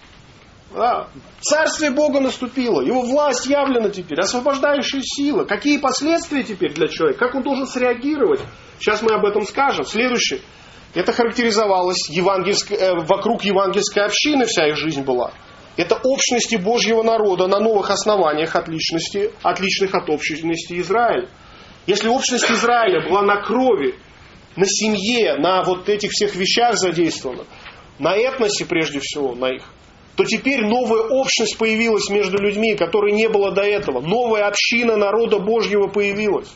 Да. Царствие Бога наступило, Его власть явлена теперь, освобождающая сила. Какие последствия теперь для человека? Как он должен среагировать? Сейчас мы об этом скажем. Следующее. Это характеризовалось евангельской, э, вокруг евангельской общины, вся их жизнь была. Это общности Божьего народа на новых основаниях, отличности, отличных от общности Израиля. Если общность Израиля была на крови, на семье, на вот этих всех вещах задействована, на этносе прежде всего, на их, то теперь новая общность появилась между людьми, которой не было до этого. Новая община народа Божьего появилась.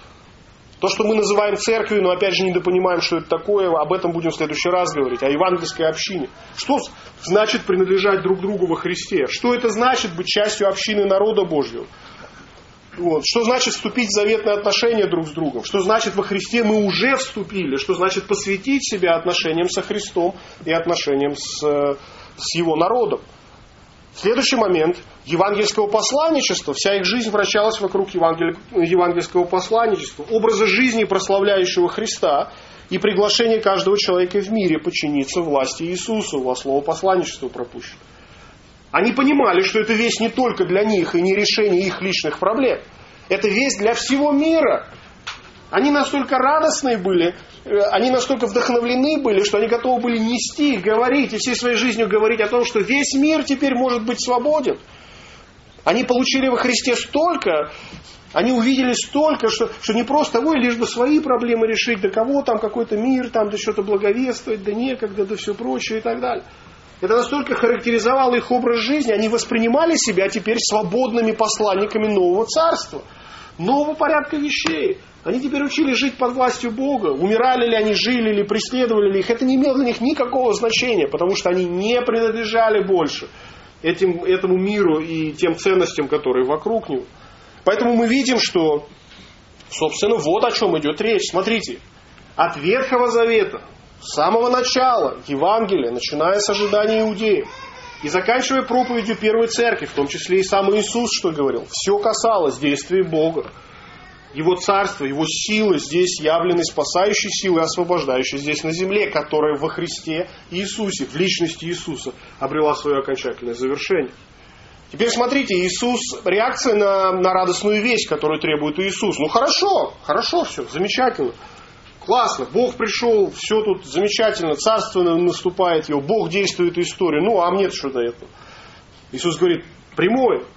То, что мы называем церковью, но опять же недопонимаем, что это такое, об этом будем в следующий раз говорить, о евангельской общине. Что значит принадлежать друг другу во Христе? Что это значит быть частью общины народа Божьего? Вот. Что значит вступить в заветные отношения друг с другом? Что значит во Христе мы уже вступили? Что значит посвятить себя отношениям со Христом и отношениям с... с его народом. Следующий момент. Евангельского посланничества. Вся их жизнь вращалась вокруг евангель... евангельского посланничества. Образа жизни, прославляющего Христа, и приглашение каждого человека в мире подчиниться власти Иисуса. Во слово посланничество пропущено. Они понимали, что это весть не только для них и не решение их личных проблем. Это весть для всего мира. Они настолько радостные были, они настолько вдохновлены были, что они готовы были нести, говорить и всей своей жизнью говорить о том, что весь мир теперь может быть свободен. Они получили во Христе столько, они увидели столько, что, что не просто, ой, лишь бы свои проблемы решить, да кого там, какой-то мир, там, да что-то благовествовать, да некогда, да все прочее и так далее. Это настолько характеризовало их образ жизни, они воспринимали себя теперь свободными посланниками нового царства, нового порядка вещей. Они теперь учились жить под властью Бога. Умирали ли они, жили ли, преследовали ли их. Это не имело для них никакого значения, потому что они не принадлежали больше этим, этому миру и тем ценностям, которые вокруг него. Поэтому мы видим, что, собственно, вот о чем идет речь. Смотрите, от Ветхого Завета, с самого начала Евангелия, начиная с ожидания иудеев, и заканчивая проповедью первой церкви, в том числе и сам Иисус, что говорил, все касалось действия Бога. Его царство, Его силы здесь явлены спасающей силой, освобождающей здесь на земле, которая во Христе Иисусе, в личности Иисуса, обрела свое окончательное завершение. Теперь смотрите, Иисус, реакция на, на радостную весть, которую требует Иисус. Ну хорошо, хорошо все, замечательно, классно, Бог пришел, все тут замечательно, царство наступает, его, Бог действует в истории, ну а мне-то что до этого? Иисус говорит, прямой.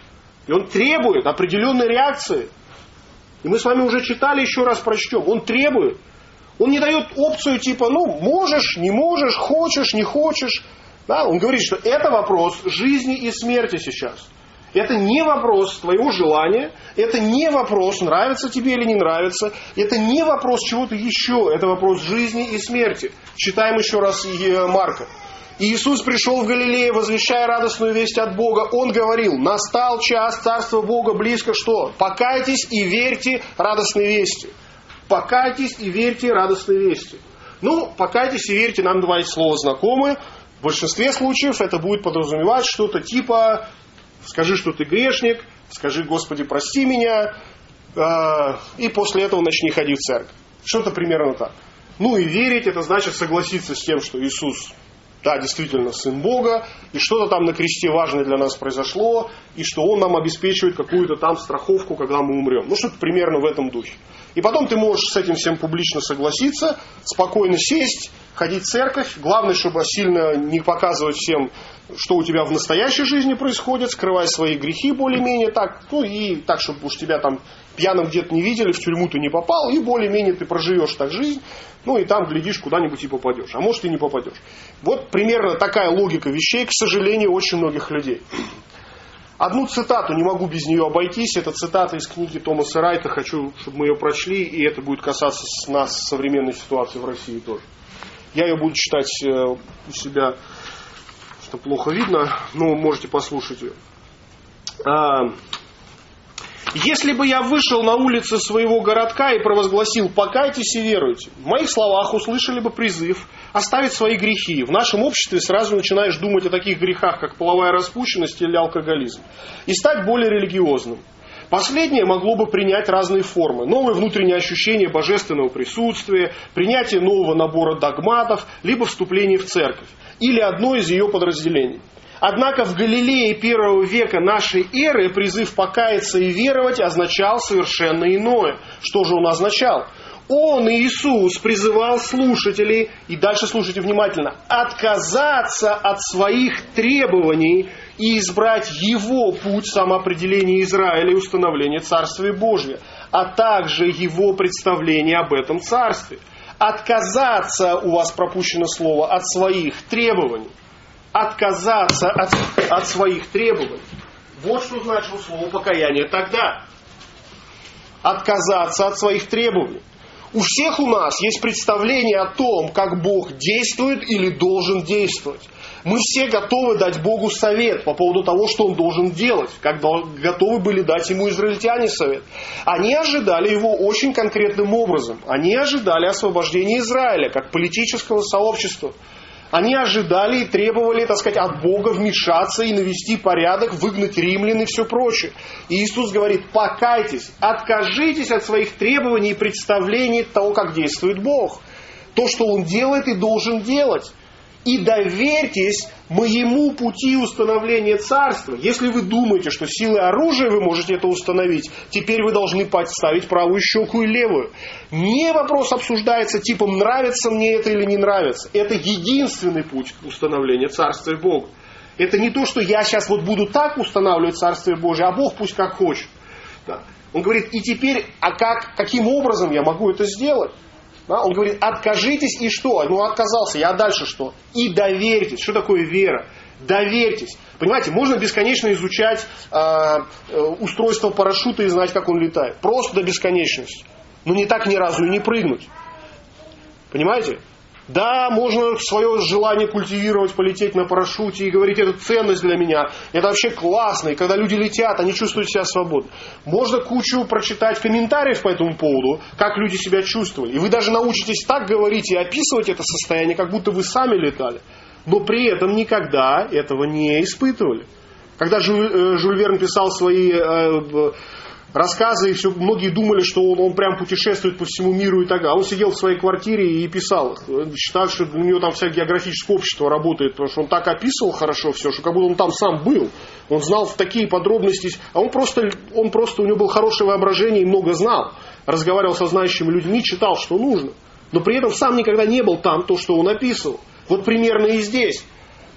И он требует определенной реакции. И мы с вами уже читали, еще раз прочтем. Он требует. Он не дает опцию типа, ну, можешь, не можешь, хочешь, не хочешь. Да? Он говорит, что это вопрос жизни и смерти сейчас. Это не вопрос твоего желания, это не вопрос, нравится тебе или не нравится, это не вопрос чего-то еще, это вопрос жизни и смерти. Читаем еще раз Марка. Иисус пришел в Галилею, возвещая радостную весть от Бога. Он говорил, настал час, царство Бога близко, что? Покайтесь и верьте радостной вести. Покайтесь и верьте радостной вести. Ну, покайтесь и верьте, нам два слова знакомы. В большинстве случаев это будет подразумевать что-то типа... Скажи, что ты грешник, скажи, Господи, прости меня, э, и после этого начни ходить в церковь. Что-то примерно так. Ну и верить, это значит согласиться с тем, что Иисус, да, действительно Сын Бога, и что-то там на кресте важное для нас произошло, и что Он нам обеспечивает какую-то там страховку, когда мы умрем. Ну, что-то примерно в этом духе. И потом ты можешь с этим всем публично согласиться, спокойно сесть, ходить в церковь. Главное, чтобы сильно не показывать всем, что у тебя в настоящей жизни происходит, скрывай свои грехи более-менее так. Ну и так, чтобы уж тебя там пьяным где-то не видели, в тюрьму ты не попал, и более-менее ты проживешь так жизнь. Ну и там, глядишь, куда-нибудь и попадешь. А может и не попадешь. Вот примерно такая логика вещей, к сожалению, очень многих людей. Одну цитату, не могу без нее обойтись. Это цитата из книги Томаса Райта. Хочу, чтобы мы ее прочли, и это будет касаться нас, современной ситуации в России тоже. Я ее буду читать у себя, что плохо видно, но можете послушать ее. «Если бы я вышел на улицы своего городка и провозгласил «покайтесь и веруйте», в моих словах услышали бы призыв оставить свои грехи. В нашем обществе сразу начинаешь думать о таких грехах, как половая распущенность или алкоголизм, и стать более религиозным. Последнее могло бы принять разные формы. Новое внутреннее ощущение божественного присутствия, принятие нового набора догматов, либо вступление в церковь, или одно из ее подразделений. Однако в Галилее первого века нашей эры призыв покаяться и веровать означал совершенно иное. Что же он означал? Он, Иисус, призывал слушателей, и дальше слушайте внимательно, отказаться от своих требований и избрать его путь самоопределения Израиля и установления Царствия Божия, а также его представление об этом Царстве. Отказаться, у вас пропущено слово, от своих требований. Отказаться от, от своих требований. Вот что значило слово покаяние тогда. Отказаться от своих требований. У всех у нас есть представление о том, как Бог действует или должен действовать. Мы все готовы дать Богу совет по поводу того, что Он должен делать, как готовы были дать Ему израильтяне совет. Они ожидали Его очень конкретным образом. Они ожидали освобождения Израиля как политического сообщества. Они ожидали и требовали, так сказать, от Бога вмешаться и навести порядок, выгнать римлян и все прочее. И Иисус говорит, покайтесь, откажитесь от своих требований и представлений того, как действует Бог. То, что Он делает и должен делать. И доверьтесь моему пути установления царства. Если вы думаете, что силой оружия вы можете это установить, теперь вы должны подставить правую щеку и левую. Не вопрос обсуждается типом, нравится мне это или не нравится. Это единственный путь установления Царствия Бога. Это не то, что я сейчас вот буду так устанавливать Царствие Божие, а Бог пусть как хочет. Да. Он говорит, и теперь, а как, каким образом я могу это сделать? Да, он говорит, откажитесь и что? Ну, отказался, я дальше что? И доверьтесь. Что такое вера? Доверьтесь. Понимаете, можно бесконечно изучать э, устройство парашюта и знать, как он летает. Просто до бесконечности. Но не так ни разу и не прыгнуть. Понимаете? Да, можно свое желание культивировать, полететь на парашюте и говорить, это ценность для меня, это вообще классно, и когда люди летят, они чувствуют себя свободно. Можно кучу прочитать комментариев по этому поводу, как люди себя чувствовали. И вы даже научитесь так говорить и описывать это состояние, как будто вы сами летали. Но при этом никогда этого не испытывали. Когда Жюль, Жюль Верн писал свои э, рассказы, и все, многие думали, что он, он прям путешествует по всему миру и так далее. А он сидел в своей квартире и писал их. Считал, что у него там вся географическое общество работает, потому что он так описывал хорошо все, что как будто он там сам был. Он знал в такие подробности. А он просто, он просто, у него было хорошее воображение и много знал. Разговаривал со знающими людьми, читал, что нужно. Но при этом сам никогда не был там, то, что он описывал. Вот примерно и здесь.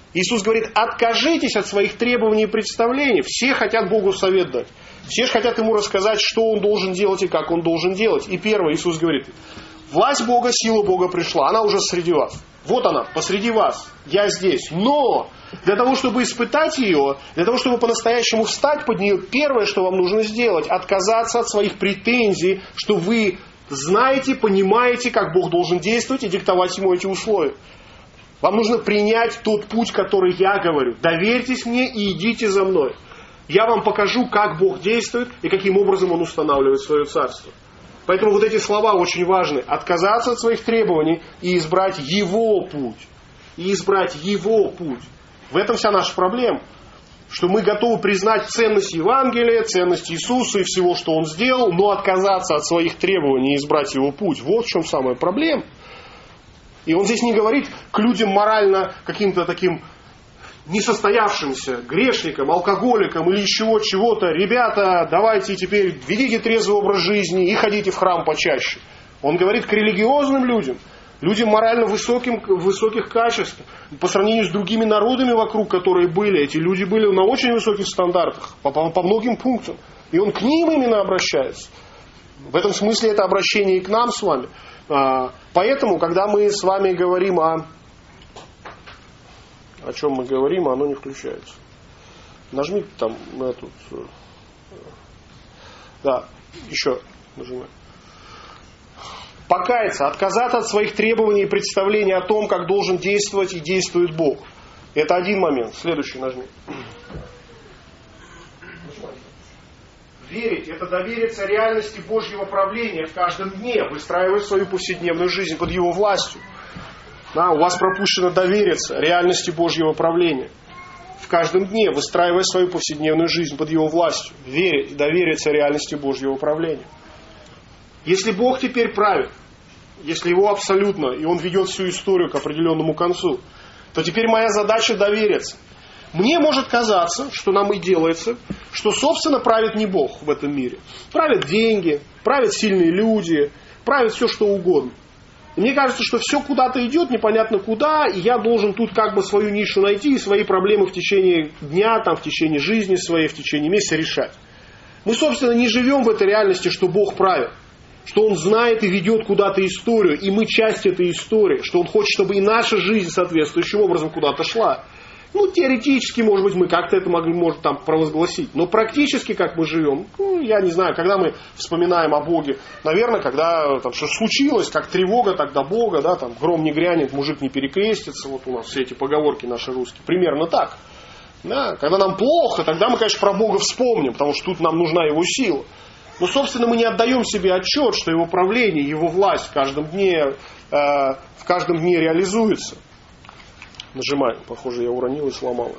Иисус говорит, откажитесь от своих требований и представлений. Все хотят Богу совет дать. Все же хотят Ему рассказать, что Он должен делать и как Он должен делать. И первое, Иисус говорит, власть Бога, сила Бога пришла, она уже среди вас. Вот она, посреди вас, я здесь. Но для того, чтобы испытать ее, для того, чтобы по-настоящему встать под нее, первое, что вам нужно сделать, отказаться от своих претензий, что вы знаете, понимаете, как Бог должен действовать и диктовать Ему эти условия. Вам нужно принять тот путь, который я говорю. Доверьтесь мне и идите за мной. Я вам покажу, как Бог действует и каким образом Он устанавливает свое царство. Поэтому вот эти слова очень важны. Отказаться от своих требований и избрать Его путь. И избрать Его путь. В этом вся наша проблема. Что мы готовы признать ценность Евангелия, ценность Иисуса и всего, что Он сделал, но отказаться от своих требований и избрать Его путь. Вот в чем самая проблема. И Он здесь не говорит к людям морально каким-то таким несостоявшимся, грешникам, алкоголикам или еще чего-то. Ребята, давайте теперь ведите трезвый образ жизни и ходите в храм почаще. Он говорит к религиозным людям, людям морально высоким, высоких качеств. По сравнению с другими народами вокруг, которые были, эти люди были на очень высоких стандартах, по, по, по многим пунктам. И Он к ним именно обращается. В этом смысле это обращение и к нам с вами. Поэтому, когда мы с вами говорим о... О чем мы говорим, оно не включается. Нажмите там на тут. Да, еще нажимай. Покаяться, отказаться от своих требований и представлений о том, как должен действовать и действует Бог. Это один момент. Следующий нажми. Верить – это довериться реальности Божьего правления в каждом дне, выстраивая свою повседневную жизнь под Его властью. Да, у вас пропущено довериться реальности Божьего правления в каждом дне, выстраивая свою повседневную жизнь под Его властью. Верить и довериться реальности Божьего правления. Если Бог теперь правит, если Его абсолютно, и Он ведет всю историю к определенному концу, то теперь моя задача довериться. Мне может казаться, что нам и делается, что, собственно, правит не Бог в этом мире. Правят деньги, правят сильные люди, правит все, что угодно. И мне кажется, что все куда-то идет, непонятно куда, и я должен тут как бы свою нишу найти и свои проблемы в течение дня, там, в течение жизни своей, в течение месяца решать. Мы, собственно, не живем в этой реальности, что Бог правит, что Он знает и ведет куда-то историю, и мы часть этой истории, что Он хочет, чтобы и наша жизнь соответствующим образом куда-то шла. Ну, теоретически, может быть, мы как-то это могли, может, там провозгласить. Но практически, как мы живем, ну, я не знаю, когда мы вспоминаем о Боге, наверное, когда там что случилось, как тревога, тогда Бога, да, там, гром не грянет, мужик не перекрестится, вот у нас все эти поговорки наши русские, примерно так. Да, когда нам плохо, тогда мы, конечно, про Бога вспомним, потому что тут нам нужна Его сила. Но, собственно, мы не отдаем себе отчет, что Его правление, Его власть в каждом дне, э, в каждом дне реализуется. Нажимаю. Похоже, я уронил и сломал.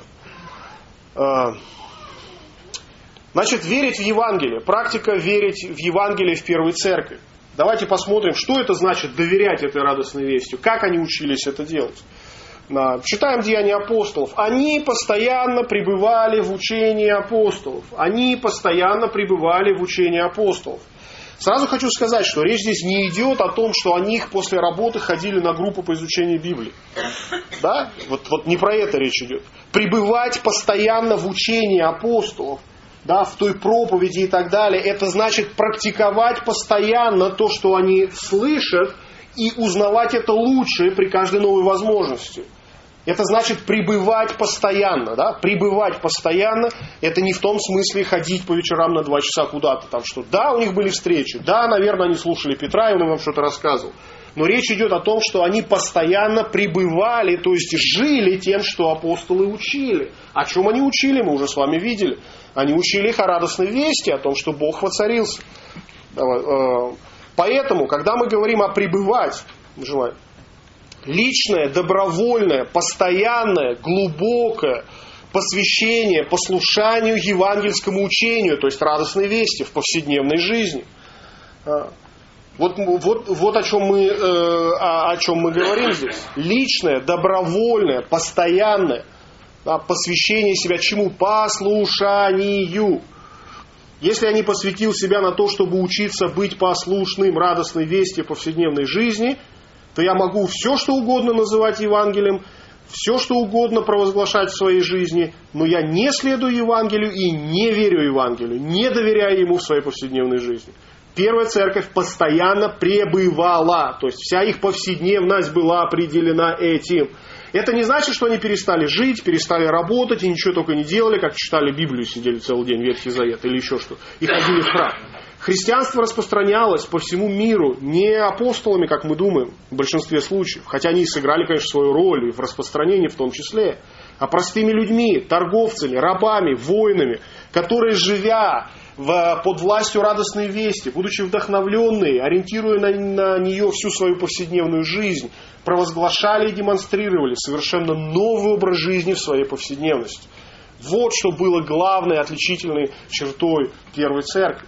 Значит, верить в Евангелие. Практика верить в Евангелие в первой церкви. Давайте посмотрим, что это значит доверять этой радостной вести. Как они учились это делать. Читаем Деяния апостолов. Они постоянно пребывали в учении апостолов. Они постоянно пребывали в учении апостолов. Сразу хочу сказать, что речь здесь не идет о том, что они после работы ходили на группу по изучению Библии. Да? Вот, вот не про это речь идет. Пребывать постоянно в учении апостолов, да, в той проповеди и так далее, это значит практиковать постоянно то, что они слышат, и узнавать это лучше при каждой новой возможности. Это значит пребывать постоянно. Да? Пребывать постоянно, это не в том смысле ходить по вечерам на два часа куда-то. Там, что да, у них были встречи, да, наверное, они слушали Петра, и он им что-то рассказывал. Но речь идет о том, что они постоянно пребывали, то есть жили тем, что апостолы учили. О чем они учили, мы уже с вами видели. Они учили их о радостной вести, о том, что Бог воцарился. Поэтому, когда мы говорим о пребывать, нажимаем, личное, добровольное, постоянное, глубокое посвящение, послушанию евангельскому учению, то есть радостной вести в повседневной жизни. Вот, вот, вот о, чем мы, э, о, о чем мы говорим здесь. Личное, добровольное, постоянное, да, посвящение себя чему? Послушанию. Если я не посвятил себя на то, чтобы учиться быть послушным радостной вести повседневной жизни, то я могу все, что угодно называть Евангелием, все, что угодно провозглашать в своей жизни, но я не следую Евангелию и не верю Евангелию, не доверяю ему в своей повседневной жизни. Первая церковь постоянно пребывала, то есть вся их повседневность была определена этим. Это не значит, что они перестали жить, перестали работать и ничего только не делали, как читали Библию, сидели целый день, Ветхий Завет или еще что, и ходили в храм. Христианство распространялось по всему миру не апостолами, как мы думаем, в большинстве случаев, хотя они и сыграли, конечно, свою роль, и в распространении в том числе, а простыми людьми, торговцами, рабами, воинами, которые, живя в, под властью радостной вести, будучи вдохновленные, ориентируя на, на нее всю свою повседневную жизнь, провозглашали и демонстрировали совершенно новый образ жизни в своей повседневности. Вот что было главной отличительной чертой первой церкви.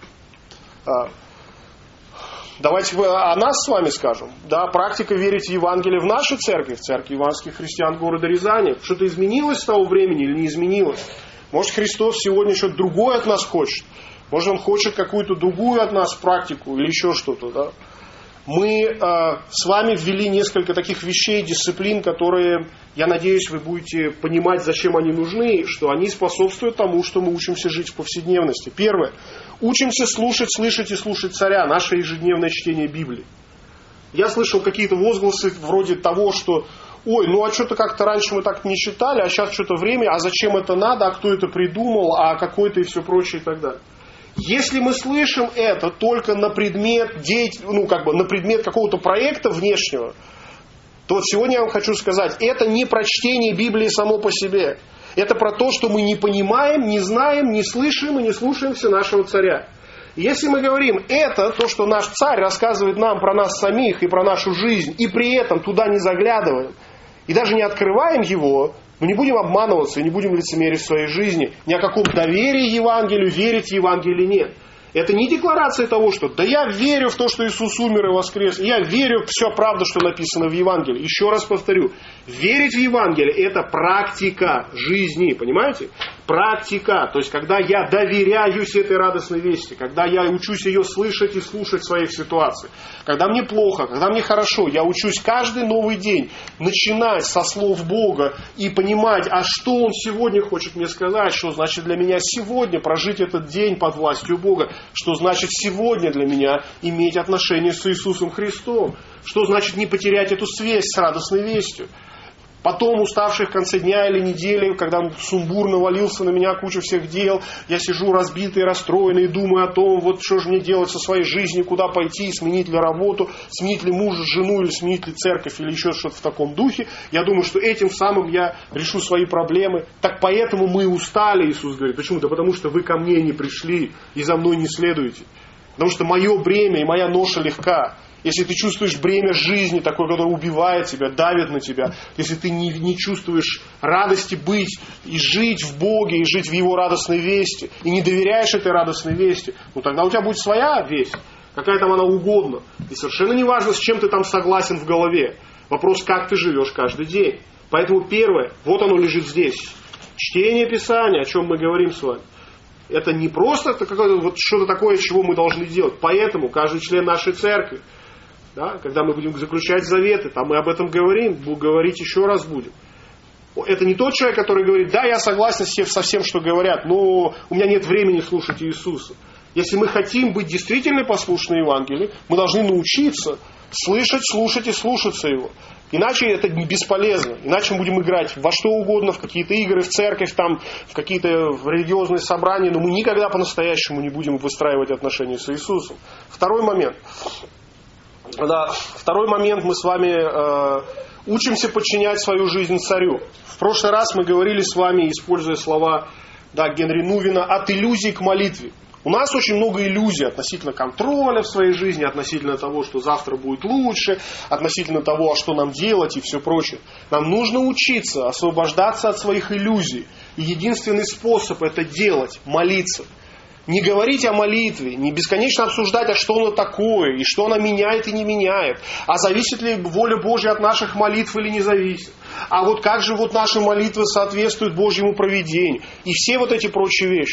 Давайте о нас с вами скажем. Да, практика верить в Евангелие в нашей церкви, в церкви евангельских христиан города Рязани. Что-то изменилось с того времени или не изменилось? Может, Христос сегодня что-то другое от нас хочет? Может, Он хочет какую-то другую от нас практику или еще что-то? Да? Мы э, с вами ввели несколько таких вещей, дисциплин, которые, я надеюсь, вы будете понимать, зачем они нужны, что они способствуют тому, что мы учимся жить в повседневности. Первое. Учимся слушать, слышать и слушать царя. Наше ежедневное чтение Библии. Я слышал какие-то возгласы вроде того, что ой, ну а что-то как-то раньше мы так не читали, а сейчас что-то время, а зачем это надо, а кто это придумал, а какой-то и все прочее и так далее. Если мы слышим это только на предмет, деятель, ну, как бы, на предмет какого-то проекта внешнего, то вот сегодня я вам хочу сказать, это не про чтение Библии само по себе. Это про то, что мы не понимаем, не знаем, не слышим и не слушаемся нашего царя. Если мы говорим, это то, что наш царь рассказывает нам про нас самих и про нашу жизнь, и при этом туда не заглядываем, и даже не открываем его, мы не будем обманываться и не будем лицемерить в своей жизни. Ни о каком доверии Евангелию, верить Евангелию нет. Это не декларация того, что да я верю в то, что Иисус умер и воскрес. Я верю в все правду, что написано в Евангелии. Еще раз повторю. Верить в Евангелие – это практика жизни. Понимаете? Практика. То есть, когда я доверяюсь этой радостной вести, когда я учусь ее слышать и слушать в своих ситуациях, когда мне плохо, когда мне хорошо, я учусь каждый новый день начинать со слов Бога и понимать, а что Он сегодня хочет мне сказать, что значит для меня сегодня прожить этот день под властью Бога, что значит сегодня для меня иметь отношение с Иисусом Христом, что значит не потерять эту связь с радостной вестью. Потом, уставший в конце дня или недели, когда сумбур навалился на меня, куча всех дел, я сижу разбитый, расстроенный, думаю о том, вот что же мне делать со своей жизнью, куда пойти, сменить ли работу, сменить ли мужа, жену, или сменить ли церковь, или еще что-то в таком духе. Я думаю, что этим самым я решу свои проблемы. Так поэтому мы устали, Иисус говорит. Почему? Да потому что вы ко мне не пришли и за мной не следуете. Потому что мое бремя и моя ноша легка. Если ты чувствуешь бремя жизни, такое, которое убивает тебя, давит на тебя, если ты не, не чувствуешь радости быть и жить в Боге, и жить в Его радостной вести, и не доверяешь этой радостной вести, ну тогда у тебя будет своя весть, какая там она угодно. И совершенно не важно, с чем ты там согласен в голове. Вопрос, как ты живешь каждый день. Поэтому первое, вот оно лежит здесь. Чтение Писания, о чем мы говорим с вами. Это не просто это какое-то, вот что-то такое, чего мы должны делать. Поэтому каждый член нашей церкви, да, когда мы будем заключать заветы, там мы об этом говорим, говорить еще раз будем. Это не тот человек, который говорит, да, я согласен со всем, что говорят, но у меня нет времени слушать Иисуса. Если мы хотим быть действительно послушны Евангелию, мы должны научиться слышать, слушать и слушаться Его. Иначе это бесполезно. Иначе мы будем играть во что угодно, в какие-то игры, в церковь, там, в какие-то религиозные собрания, но мы никогда по-настоящему не будем выстраивать отношения с Иисусом. Второй момент. Да, второй момент, мы с вами э, учимся подчинять свою жизнь царю. В прошлый раз мы говорили с вами, используя слова да, Генри Нувина, от иллюзий к молитве. У нас очень много иллюзий относительно контроля в своей жизни, относительно того, что завтра будет лучше, относительно того, а что нам делать и все прочее. Нам нужно учиться освобождаться от своих иллюзий. И единственный способ это делать – молиться. Не говорить о молитве, не бесконечно обсуждать, а что оно такое, и что она меняет и не меняет, а зависит ли воля Божья от наших молитв или не зависит, а вот как же вот наши молитвы соответствуют Божьему провидению, и все вот эти прочие вещи.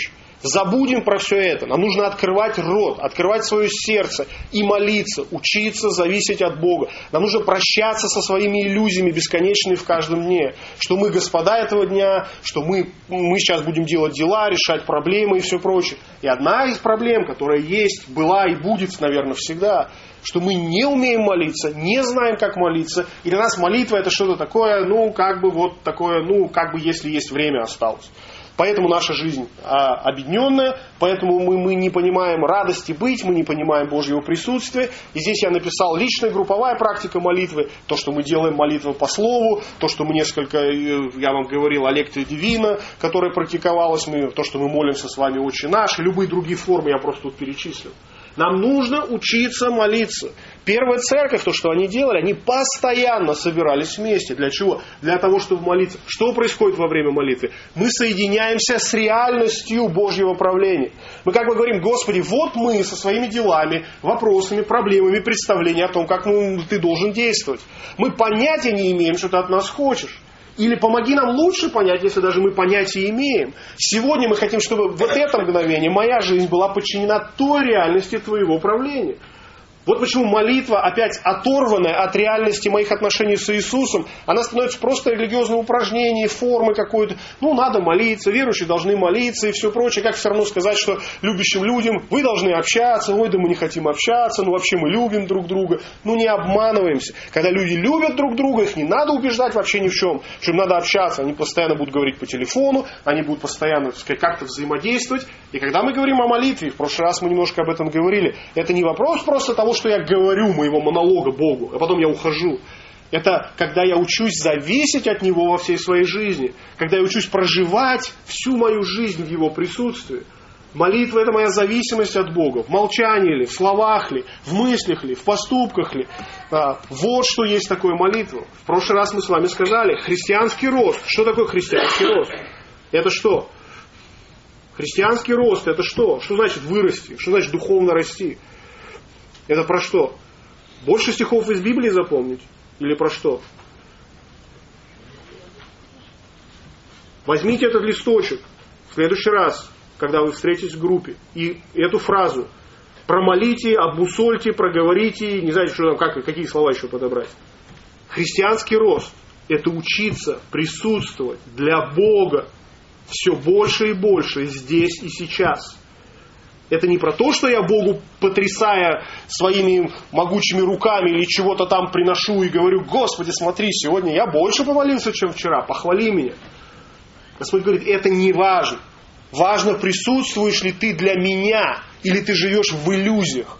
Забудем про все это. Нам нужно открывать рот, открывать свое сердце и молиться, учиться зависеть от Бога. Нам нужно прощаться со своими иллюзиями бесконечными в каждом дне. Что мы господа этого дня, что мы, мы сейчас будем делать дела, решать проблемы и все прочее. И одна из проблем, которая есть, была и будет, наверное, всегда, что мы не умеем молиться, не знаем, как молиться. И для нас молитва это что-то такое, ну, как бы вот такое, ну, как бы если есть время осталось. Поэтому наша жизнь а, объединенная, поэтому мы, мы не понимаем радости быть, мы не понимаем Божьего присутствия. И здесь я написал личная групповая практика молитвы, то, что мы делаем молитву по слову, то, что мы несколько, я вам говорил, о лекции Дивина, которая практиковалась, мы, то, что мы молимся с вами Отче наш, и любые другие формы я просто тут перечислил. Нам нужно учиться молиться. Первая церковь, то, что они делали, они постоянно собирались вместе. Для чего? Для того, чтобы молиться. Что происходит во время молитвы? Мы соединяемся с реальностью Божьего правления. Мы как бы говорим: Господи, вот мы со своими делами, вопросами, проблемами, представлением о том, как ну, ты должен действовать. Мы понятия не имеем, что ты от нас хочешь. Или помоги нам лучше понять, если даже мы понятия имеем. Сегодня мы хотим, чтобы вот это мгновение, моя жизнь была подчинена той реальности твоего правления. Вот почему молитва, опять оторванная от реальности моих отношений с Иисусом, она становится просто религиозным упражнением, формой какой-то. Ну, надо молиться, верующие должны молиться и все прочее. Как все равно сказать, что любящим людям вы должны общаться, ой, да мы не хотим общаться, ну вообще мы любим друг друга. Ну, не обманываемся. Когда люди любят друг друга, их не надо убеждать вообще ни в чем, что им надо общаться. Они постоянно будут говорить по телефону, они будут постоянно, так сказать, как-то взаимодействовать. И когда мы говорим о молитве, в прошлый раз мы немножко об этом говорили, это не вопрос просто того, что я говорю моего монолога Богу, а потом я ухожу. Это когда я учусь зависеть от Него во всей своей жизни. Когда я учусь проживать всю мою жизнь в Его присутствии. Молитва – это моя зависимость от Бога. В молчании ли, в словах ли, в мыслях ли, в поступках ли. А, вот что есть такое молитва. В прошлый раз мы с вами сказали, христианский рост. Что такое христианский рост? Это что? Христианский рост – это что? Что значит вырасти? Что значит духовно расти? Это про что? Больше стихов из Библии запомнить? Или про что? Возьмите этот листочек в следующий раз, когда вы встретитесь в группе, и эту фразу промолите, обмусольте, проговорите, не знаете, что там, как, какие слова еще подобрать. Христианский рост – это учиться присутствовать для Бога все больше и больше здесь и сейчас. Это не про то, что я Богу, потрясая своими могучими руками или чего-то там приношу и говорю: Господи, смотри, сегодня я больше помолился, чем вчера, похвали меня. Господь говорит, это не важно. Важно, присутствуешь ли ты для меня, или ты живешь в иллюзиях.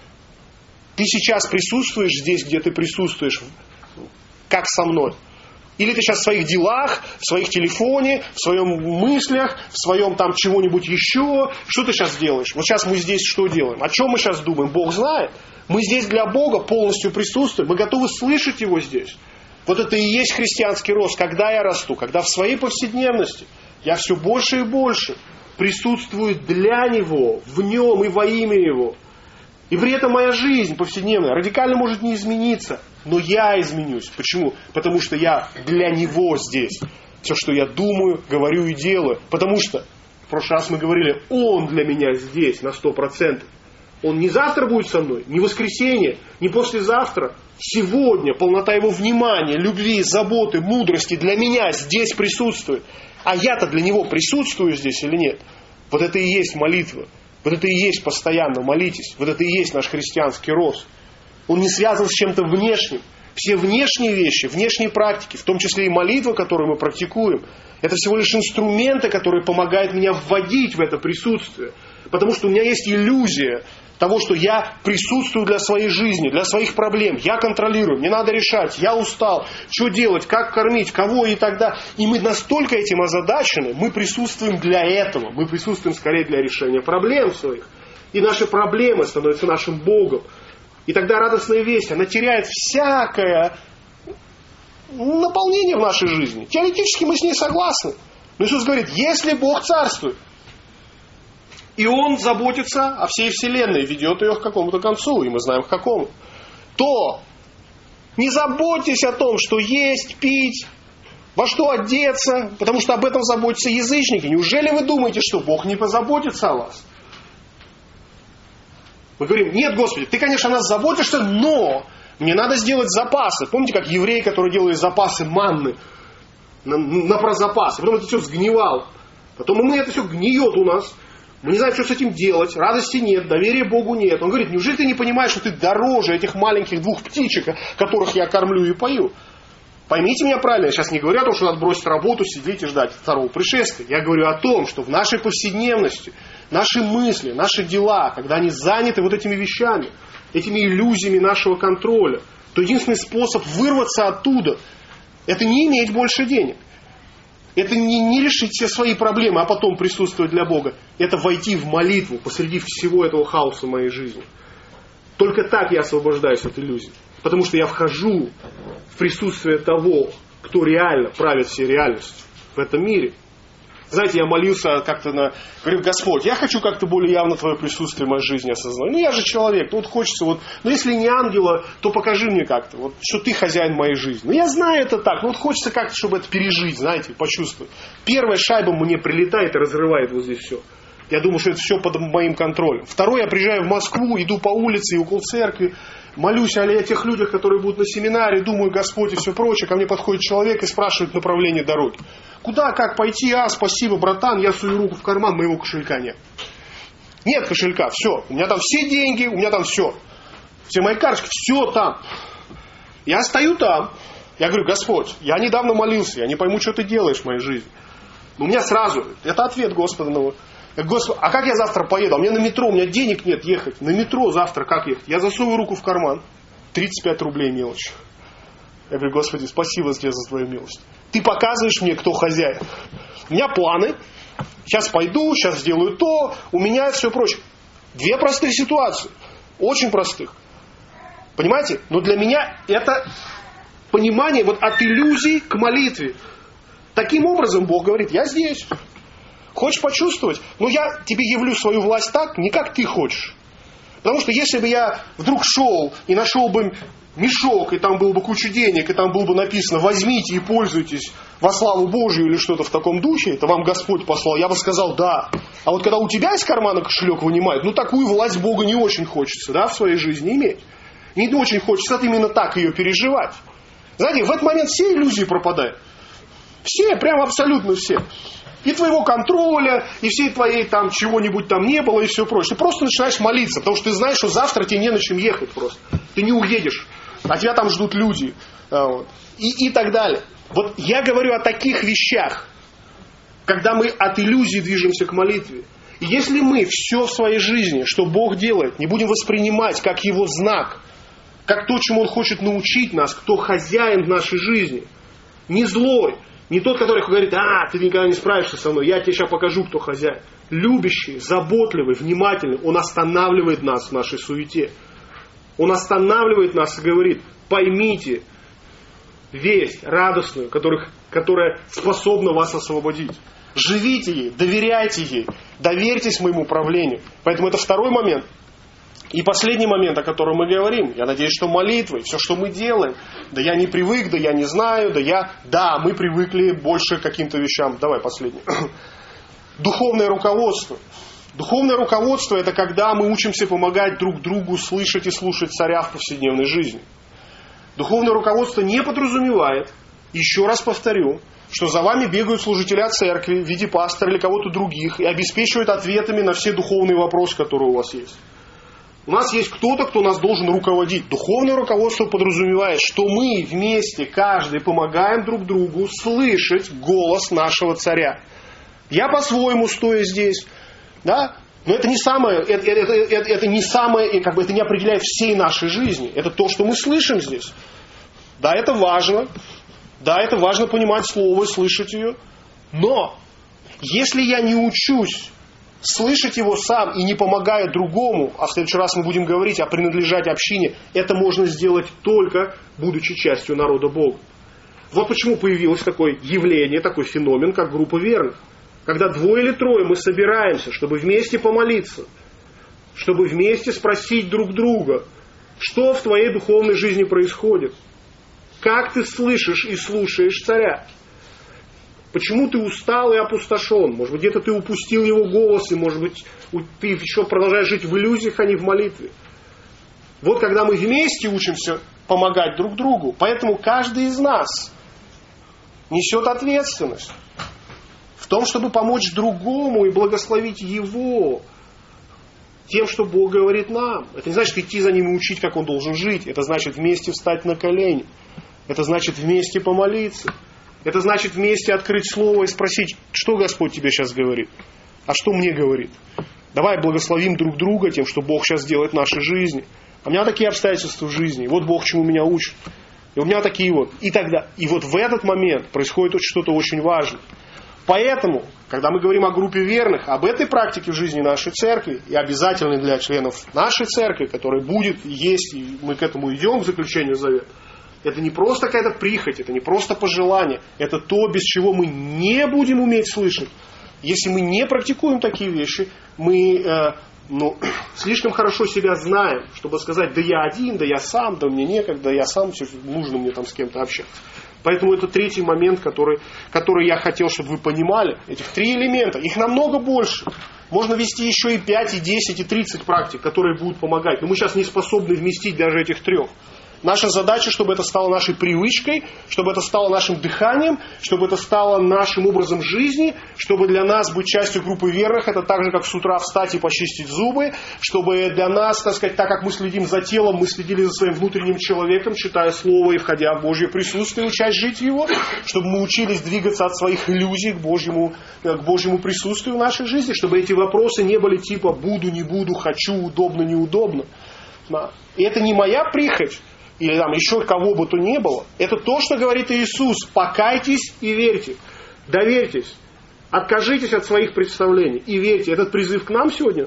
Ты сейчас присутствуешь здесь, где ты присутствуешь, как со мной. Или ты сейчас в своих делах, в своих телефоне, в своем мыслях, в своем там чего-нибудь еще. Что ты сейчас делаешь? Вот сейчас мы здесь что делаем? О чем мы сейчас думаем? Бог знает. Мы здесь для Бога полностью присутствуем. Мы готовы слышать Его здесь. Вот это и есть христианский рост. Когда я расту, когда в своей повседневности я все больше и больше присутствую для Него, в Нем и во имя Его. И при этом моя жизнь повседневная радикально может не измениться, но я изменюсь. Почему? Потому что я для Него здесь. Все, что я думаю, говорю и делаю. Потому что, в прошлый раз мы говорили, Он для меня здесь на сто процентов. Он не завтра будет со мной, не воскресенье, не послезавтра. Сегодня полнота Его внимания, любви, заботы, мудрости для меня здесь присутствует. А я-то для Него присутствую здесь или нет? Вот это и есть молитва. Вот это и есть постоянно молитесь. Вот это и есть наш христианский рост. Он не связан с чем-то внешним. Все внешние вещи, внешние практики, в том числе и молитва, которую мы практикуем, это всего лишь инструменты, которые помогают меня вводить в это присутствие. Потому что у меня есть иллюзия того, что я присутствую для своей жизни, для своих проблем. Я контролирую, мне надо решать, я устал, что делать, как кормить, кого и так далее. И мы настолько этим озадачены, мы присутствуем для этого. Мы присутствуем скорее для решения проблем своих. И наши проблемы становятся нашим Богом. И тогда радостная весть, она теряет всякое наполнение в нашей жизни. Теоретически мы с ней согласны. Но Иисус говорит, если Бог царствует, и Он заботится о всей вселенной, ведет ее к какому-то концу, и мы знаем к какому, то не заботьтесь о том, что есть, пить, Во что одеться, потому что об этом заботятся язычники. Неужели вы думаете, что Бог не позаботится о вас? Мы говорим, нет, Господи, Ты, конечно, о нас заботишься, но мне надо сделать запасы. Помните, как евреи, которые делали запасы манны на, на прозапас, и потом это все сгнивало. Потом мы это все гниет у нас. Мы не знаем, что с этим делать. Радости нет, доверия Богу нет. Он говорит, неужели ты не понимаешь, что ты дороже этих маленьких двух птичек, которых я кормлю и пою? Поймите меня правильно, я сейчас не говорю о том, что надо бросить работу, сидеть и ждать второго пришествия. Я говорю о том, что в нашей повседневности, наши мысли, наши дела, когда они заняты вот этими вещами, этими иллюзиями нашего контроля, то единственный способ вырваться оттуда, это не иметь больше денег. Это не, не решить все свои проблемы, а потом присутствовать для Бога. Это войти в молитву посреди всего этого хаоса моей жизни. Только так я освобождаюсь от иллюзий. Потому что я вхожу в присутствие того, кто реально правит всей реальностью в этом мире. Знаете, я молился как-то на... Говорю, Господь, я хочу как-то более явно Твое присутствие в моей жизни осознавать. Ну, я же человек, ну, вот хочется вот... Ну, если не ангела, то покажи мне как-то, вот, что Ты хозяин моей жизни. Ну, я знаю это так, но вот хочется как-то, чтобы это пережить, знаете, почувствовать. Первая шайба мне прилетает и разрывает вот здесь все. Я думаю, что это все под моим контролем. Второй, я приезжаю в Москву, иду по улице и около церкви, молюсь о тех людях, которые будут на семинаре, думаю, Господь и все прочее. Ко мне подходит человек и спрашивает направление дороги. Куда, как пойти? А, спасибо, братан, я сую руку в карман, моего кошелька нет. Нет кошелька, все. У меня там все деньги, у меня там все. Все мои карточки, все там. Я стою там. Я говорю, Господь, я недавно молился, я не пойму, что Ты делаешь в моей жизни. Но у меня сразу, это ответ Господа на вот. Господи, а как я завтра поеду? А мне на метро, у меня денег нет ехать. На метро завтра как ехать? Я засовываю руку в карман. тридцать пять рублей мелочь. Я говорю, Господи, спасибо тебе за Твою милость. Ты показываешь мне, кто хозяин. У меня планы. Сейчас пойду, сейчас сделаю то. У меня все прочее. Две простые ситуации. Очень простых. Понимаете? Но для меня это понимание вот от иллюзий к молитве. Таким образом Бог говорит, я здесь. Хочешь почувствовать? Ну, я тебе явлю свою власть так, не как ты хочешь. Потому что если бы я вдруг шел и нашел бы мешок, и там было бы куча денег, и там было бы написано «возьмите и пользуйтесь во славу Божию» или что-то в таком духе, это вам Господь послал, я бы сказал «да». А вот когда у тебя из кармана кошелек вынимают, ну, такую власть Бога не очень хочется, да, в своей жизни иметь. Не очень хочется именно так ее переживать. Знаете, в этот момент все иллюзии пропадают. Все, прям абсолютно все. И твоего контроля, и всей твоей там чего-нибудь там не было, и все прочее. Ты просто начинаешь молиться, потому что ты знаешь, что завтра тебе не на чем ехать просто. Ты не уедешь, а тебя там ждут люди. Вот. И, и так далее. Вот я говорю о таких вещах, когда мы от иллюзий движемся к молитве. И если мы все в своей жизни, что Бог делает, не будем воспринимать как Его знак, как то, чему Он хочет научить нас, кто хозяин в нашей жизни, не злой, не тот, который говорит, а, ты никогда не справишься со мной, я тебе сейчас покажу, кто хозяин. Любящий, заботливый, внимательный, он останавливает нас в нашей суете. Он останавливает нас и говорит, поймите весть радостную, которых, которая способна вас освободить. Живите ей, доверяйте ей, доверьтесь моему правлению. Поэтому это второй момент. И последний момент, о котором мы говорим, я надеюсь, что молитвой, все, что мы делаем, да я не привык, да я не знаю, да я, да, мы привыкли больше к каким-то вещам. Давай последний. Духовное руководство. Духовное руководство – это когда мы учимся помогать друг другу слышать и слушать царя в повседневной жизни. Духовное руководство не подразумевает, еще раз повторю, что за вами бегают служителя церкви в виде пастора или кого-то других и обеспечивают ответами на все духовные вопросы, которые у вас есть. У нас есть кто-то, кто нас должен руководить. Духовное руководство подразумевает, что мы вместе, каждый, помогаем друг другу слышать голос нашего царя. Я по-своему стоя здесь, да? Но это не самое, это, это, это, это не самое, как бы это не определяет всей нашей жизни. Это то, что мы слышим здесь. Да, это важно. Да, это важно понимать слово и слышать ее. Но если я не учусь слышать его сам и не помогая другому, а в следующий раз мы будем говорить о принадлежать общине, это можно сделать только будучи частью народа Бога. Вот почему появилось такое явление, такой феномен, как группа верных. Когда двое или трое мы собираемся, чтобы вместе помолиться, чтобы вместе спросить друг друга, что в твоей духовной жизни происходит, как ты слышишь и слушаешь царя. Почему ты устал и опустошен? Может быть, где-то ты упустил его голос, и, может быть, ты еще продолжаешь жить в иллюзиях, а не в молитве. Вот когда мы вместе учимся помогать друг другу, поэтому каждый из нас несет ответственность в том, чтобы помочь другому и благословить его тем, что Бог говорит нам. Это не значит идти за ним и учить, как он должен жить. Это значит вместе встать на колени. Это значит вместе помолиться. Это значит вместе открыть слово и спросить, что Господь тебе сейчас говорит, а что мне говорит. Давай благословим друг друга тем, что Бог сейчас делает в нашей жизни. А у меня такие обстоятельства в жизни, вот Бог чему меня учит. И у меня такие вот. И тогда, и вот в этот момент происходит что-то очень важное. Поэтому, когда мы говорим о группе верных, об этой практике в жизни нашей церкви, и обязательно для членов нашей церкви, которая будет, есть, и мы к этому идем в заключение завета, это не просто какая-то прихоть, это не просто пожелание, это то, без чего мы не будем уметь слышать. Если мы не практикуем такие вещи, мы э, ну, слишком хорошо себя знаем, чтобы сказать, да я один, да я сам, да мне некогда, да я сам, все, нужно мне там с кем-то общаться. Поэтому это третий момент, который, который я хотел, чтобы вы понимали. Этих три элемента, их намного больше. Можно вести еще и пять, и десять, и тридцать практик, которые будут помогать. Но мы сейчас не способны вместить даже этих трех. Наша задача, чтобы это стало нашей привычкой, чтобы это стало нашим дыханием, чтобы это стало нашим образом жизни, чтобы для нас быть частью группы верных, это так же, как с утра встать и почистить зубы, чтобы для нас, так сказать, так как мы следим за телом, мы следили за своим внутренним человеком, читая Слово и входя в Божье присутствие, учась жить в Его, чтобы мы учились двигаться от своих иллюзий к Божьему, к Божьему присутствию в нашей жизни, чтобы эти вопросы не были типа «буду, не буду, хочу, удобно, неудобно». И это не моя прихоть, или там еще кого бы то ни было, это то, что говорит Иисус. Покайтесь и верьте. Доверьтесь. Откажитесь от своих представлений и верьте. Этот призыв к нам сегодня.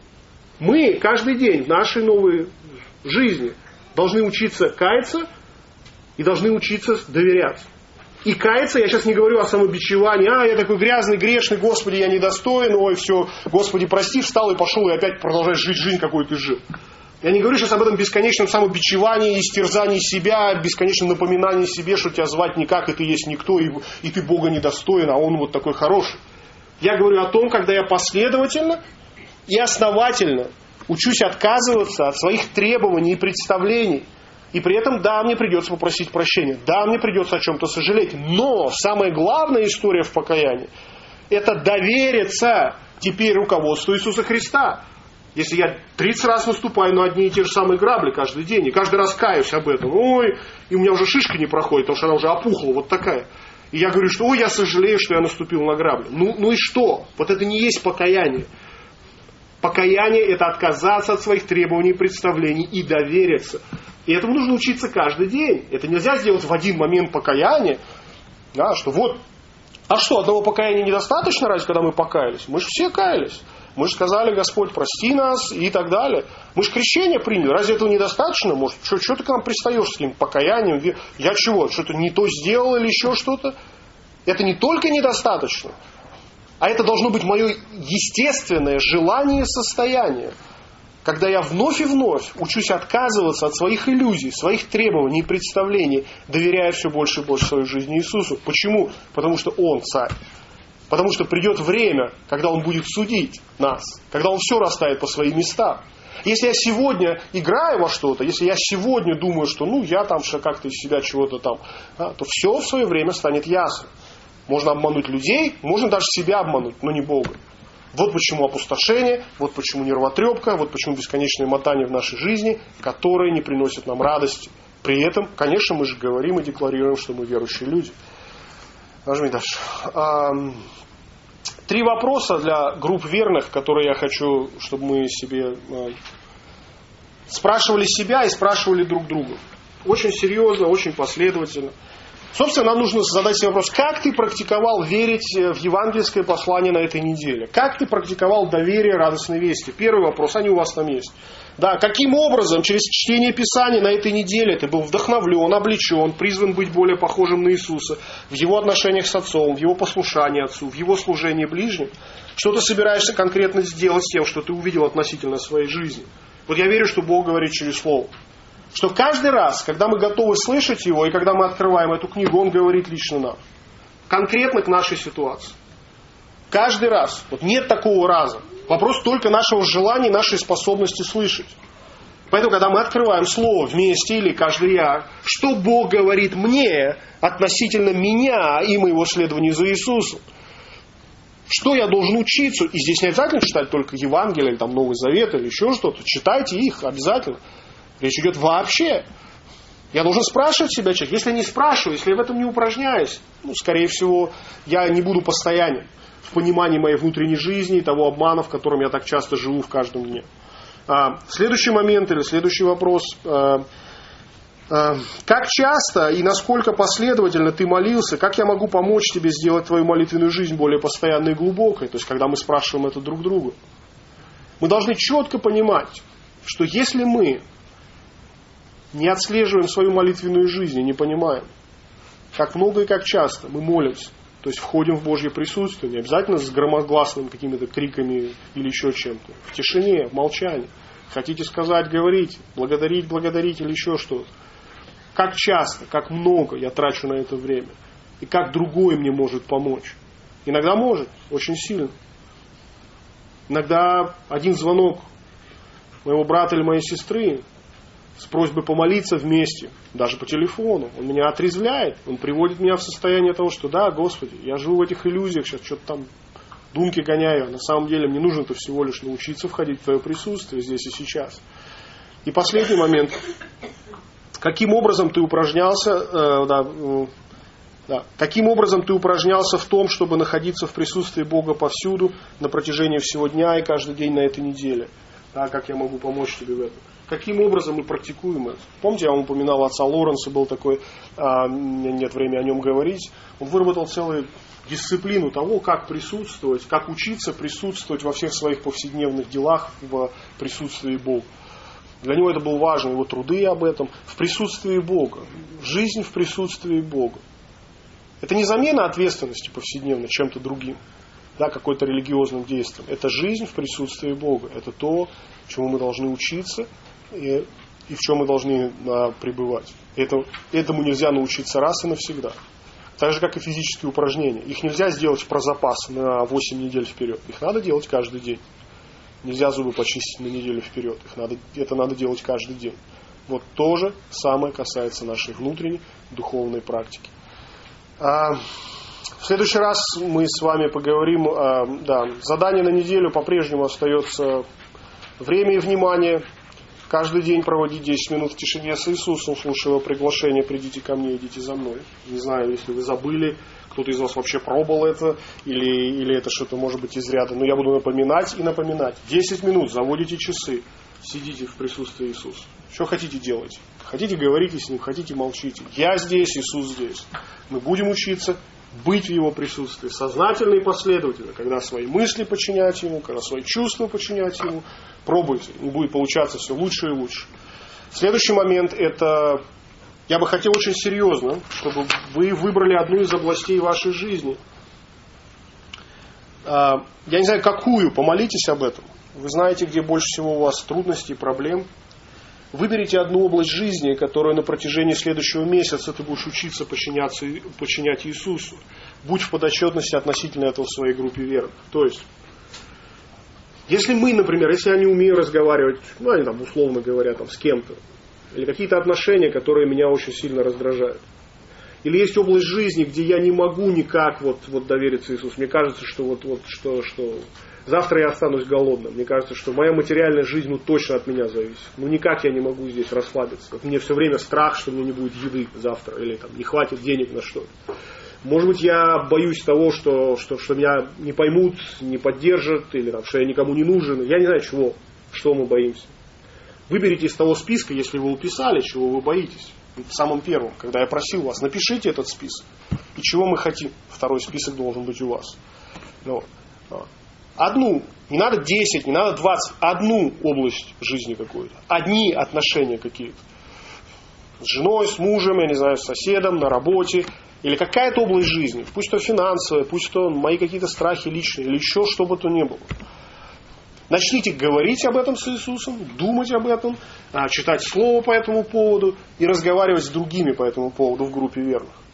Мы каждый день в нашей новой жизни должны учиться каяться и должны учиться доверять. И каяться, я сейчас не говорю о самобичевании. А, я такой грязный, грешный, Господи, я недостоин. Ой, все, Господи, прости, встал и пошел, и опять продолжаешь жить жизнь, какую ты жил. Я не говорю сейчас об этом бесконечном самобичевании, истерзании себя, бесконечном напоминании себе, что тебя звать никак, и ты есть никто, и, и ты Бога недостоин, а Он вот такой хороший. Я говорю о том, когда я последовательно и основательно учусь отказываться от своих требований и представлений. И при этом, да, мне придется попросить прощения, да, мне придется о чем-то сожалеть. Но самая главная история в покаянии – это довериться теперь руководству Иисуса Христа. Если я тридцать раз наступаю на одни и те же самые грабли каждый день, и каждый раз каюсь об этом, ой, и у меня уже шишка не проходит, потому что она уже опухла, вот такая. И я говорю, что ой, я сожалею, что я наступил на грабли. Ну, ну и что? Вот это не есть покаяние. Покаяние – это отказаться от своих требований и представлений и довериться. И этому нужно учиться каждый день. Это нельзя сделать в один момент покаяния, да, что вот, а что, одного покаяния недостаточно, разве, когда мы покаялись? Мы же все каялись. Мы же сказали, Господь, прости нас и так далее. Мы же крещение приняли. Разве этого недостаточно? Может, что, что ты к нам пристаешь с каким-то покаянием? Я чего? Что-то не то сделал или еще что-то? Это не только недостаточно, а это должно быть мое естественное желание и состояние. Когда я вновь и вновь учусь отказываться от своих иллюзий, своих требований и представлений, доверяя все больше и больше своей жизни Иисусу. Почему? Потому что Он царь. Потому что придет время, когда Он будет судить нас, когда Он все расставит по своим местам. Если я сегодня играю во что-то, если я сегодня думаю, что ну я там как-то из себя чего-то там, да, то все в свое время станет ясно. Можно обмануть людей, можно даже себя обмануть, но не Бога. Вот почему опустошение, вот почему нервотрепка, вот почему бесконечное мотание в нашей жизни, которые не приносят нам радости. При этом, конечно, мы же говорим и декларируем, что мы верующие люди. Нажми дальше. Три вопроса для групп верных, которые я хочу, чтобы мы себе спрашивали себя и спрашивали друг друга. Очень серьезно, очень последовательно. Собственно, нам нужно задать себе вопрос, как ты практиковал верить в евангельское послание на этой неделе? Как ты практиковал доверие радостной вести? Первый вопрос, они у вас там есть. Да, каким образом через чтение Писания на этой неделе ты был вдохновлен, облечен, призван быть более похожим на Иисуса в Его отношениях с Отцом, в Его послушании Отцу, в Его служении ближним? Что ты собираешься конкретно сделать с тем, что ты увидел относительно своей жизни? Вот я верю, что Бог говорит через Слово. Что каждый раз, когда мы готовы слышать Его, и когда мы открываем эту книгу, Он говорит лично нам. конкретно к нашей ситуации. Каждый раз. Вот нет такого раза. Вопрос только нашего желания, нашей способности слышать. Поэтому, когда мы открываем Слово вместе или каждый я, что Бог говорит мне относительно меня и моего следования за Иисусом? Что я должен учиться? И здесь не обязательно читать только Евангелие, или там Новый Завет, или еще что-то. Читайте их обязательно. Речь идет вообще. Я должен спрашивать себя, человек. Если не спрашиваю, если я в этом не упражняюсь, ну, скорее всего, я не буду постоянен в понимании моей внутренней жизни и того обмана, в котором я так часто живу в каждом дне. А, следующий момент или следующий вопрос. А, а, как часто и насколько последовательно ты молился? Как я могу помочь тебе сделать твою молитвенную жизнь более постоянной и глубокой? То есть, когда мы спрашиваем это друг друга. Мы должны четко понимать, что если мы не отслеживаем свою молитвенную жизнь и не понимаем, как много и как часто мы молимся, то есть входим в Божье присутствие, не обязательно с громогласными какими-то криками или еще чем-то, в тишине, в молчании. Хотите сказать, говорите, благодарить, благодарить или еще что-то. Как часто, как много я трачу на это время, и как другой мне может помочь. Иногда может, очень сильно. Иногда один звонок моего брата или моей сестры с просьбой помолиться вместе, даже по телефону, он меня отрезвляет, он приводит меня в состояние того, что да, Господи, я живу в этих иллюзиях, сейчас что-то там думки гоняю, на самом деле мне нужно-то всего лишь научиться входить в Твое присутствие здесь и сейчас. И последний момент. Каким образом ты упражнялся, э, да, э, да, каким образом ты упражнялся в том, чтобы находиться в присутствии Бога повсюду на протяжении всего дня и каждый день на этой неделе? Да, как я могу помочь тебе в этом? Каким образом мы практикуем это? Помните, я вам упоминал отца Лоренса, был такой, а, нет времени о нем говорить. Он выработал целую дисциплину того, как присутствовать, как учиться присутствовать во всех своих повседневных делах в присутствии Бога. Для него это было важно, его труды об этом. В присутствии Бога. Жизнь в присутствии Бога. Это не замена ответственности повседневно чем-то другим, да, какой-то религиозным действием. Это жизнь в присутствии Бога. Это то, чему мы должны учиться и, и в чем мы должны а, пребывать. Это, этому нельзя научиться раз и навсегда. Так же, как и физические упражнения. Их нельзя сделать про запас на восемь недель вперед. Их надо делать каждый день. Нельзя зубы почистить на неделю вперед. Их надо, это надо делать каждый день. Вот то же самое касается нашей внутренней духовной практики. А, в следующий раз мы с вами поговорим. А, да, задание на неделю по-прежнему остается время и внимание. Каждый день проводить десять минут в тишине с Иисусом, слушая его приглашение: придите ко мне, идите за мной. Не знаю, если вы забыли, кто-то из вас вообще пробовал это, или, или это что-то может быть из ряда. Но я буду напоминать и напоминать. десять минут, заводите часы, сидите в присутствии Иисуса. Что хотите делать? Хотите, говорите с Ним, хотите, молчите. Я здесь, Иисус здесь. Мы будем учиться быть в Его присутствии сознательно и последовательно, когда свои мысли подчинять Ему, когда свои чувства подчинять Ему. Пробуйте, и будет получаться все лучше и лучше. Следующий момент – это, я бы хотел очень серьезно, чтобы вы выбрали одну из областей вашей жизни. Я не знаю, какую, помолитесь об этом. Вы знаете, где больше всего у вас трудностей, проблем. Выберите одну область жизни, которую на протяжении следующего месяца ты будешь учиться подчиняться, подчинять Иисусу. Будь в подотчетности относительно этого в своей группе верных. То есть, если мы, например, если я не умею разговаривать, ну, они там, условно говоря, там, с кем-то, или какие-то отношения, которые меня очень сильно раздражают, или есть область жизни, где я не могу никак вот, вот довериться Иисусу, мне кажется, что, вот, вот, что, что завтра я останусь голодным, мне кажется, что моя материальная жизнь ну, точно от меня зависит, ну никак я не могу здесь расслабиться, вот мне все время страх, что мне не будет еды завтра, или там, не хватит денег на что-то. Может быть, я боюсь того, что, что, что меня не поймут, не поддержат, или там, что я никому не нужен. Я не знаю, чего, что мы боимся. Выберите из того списка, если вы уписали, чего вы боитесь. В самом первом, когда я просил вас, напишите этот список. И чего мы хотим. Второй список должен быть у вас. Ну, одну, не надо десять, не надо двадцать, одну область жизни какую-то. Одни отношения какие-то. С женой, с мужем, я не знаю, с соседом, на работе. Или какая-то область жизни, пусть то финансовая, пусть то мои какие-то страхи личные, или еще что бы то ни было. Начните говорить об этом с Иисусом, думать об этом, читать Слово по этому поводу и разговаривать с другими по этому поводу в группе верных.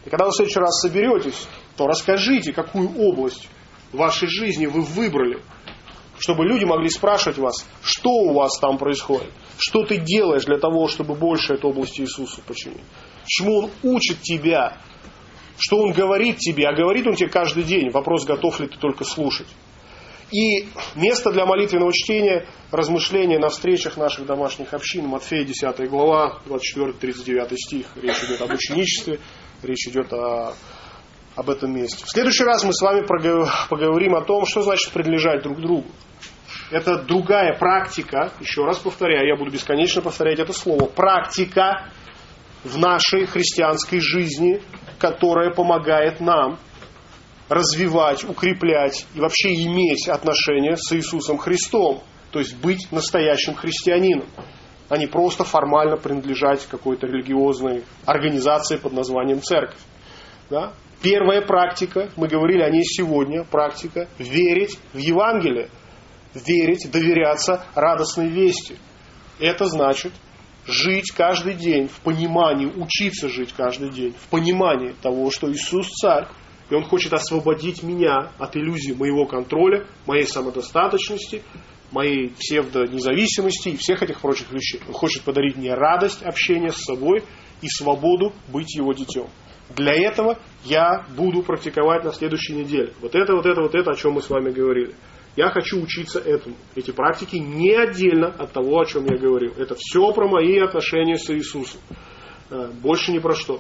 И когда вы в следующий раз соберетесь, то расскажите, какую область вашей жизни вы выбрали, чтобы люди могли спрашивать вас, что у вас там происходит, что ты делаешь для того, чтобы больше эту область Иисусу починить, чему Он учит тебя, что Он говорит тебе, а говорит Он тебе каждый день. Вопрос, готов ли ты только слушать. И место для молитвенного чтения, размышления на встречах наших домашних общин. Матфея десятая глава, двадцать четвёртый тридцать девятый стих. Речь идет об ученичестве, речь идет о, об этом месте. В следующий раз мы с вами поговорим о том, что значит принадлежать друг другу. Это другая практика, еще раз повторяю, я буду бесконечно повторять это слово, практика в нашей христианской жизни, которая помогает нам развивать, укреплять и вообще иметь отношения с Иисусом Христом. То есть быть настоящим христианином, а не просто формально принадлежать какой-то религиозной организации под названием церковь. Да? Первая практика, мы говорили о ней сегодня, практика верить в Евангелие, верить, доверяться радостной вести. Это значит жить каждый день в понимании, учиться жить каждый день в понимании того, что Иисус царь, и Он хочет освободить меня от иллюзии моего контроля, моей самодостаточности, моей псевдонезависимости и всех этих прочих вещей. Он хочет подарить мне радость общения с собой и свободу быть Его детем. Для этого я буду практиковать на следующей неделе. Вот это, вот это, вот это, о чем мы с вами говорили. Я хочу учиться этому. Эти практики не отдельно от того, о чем я говорил. Это все про мои отношения с Иисусом. Больше ни про что.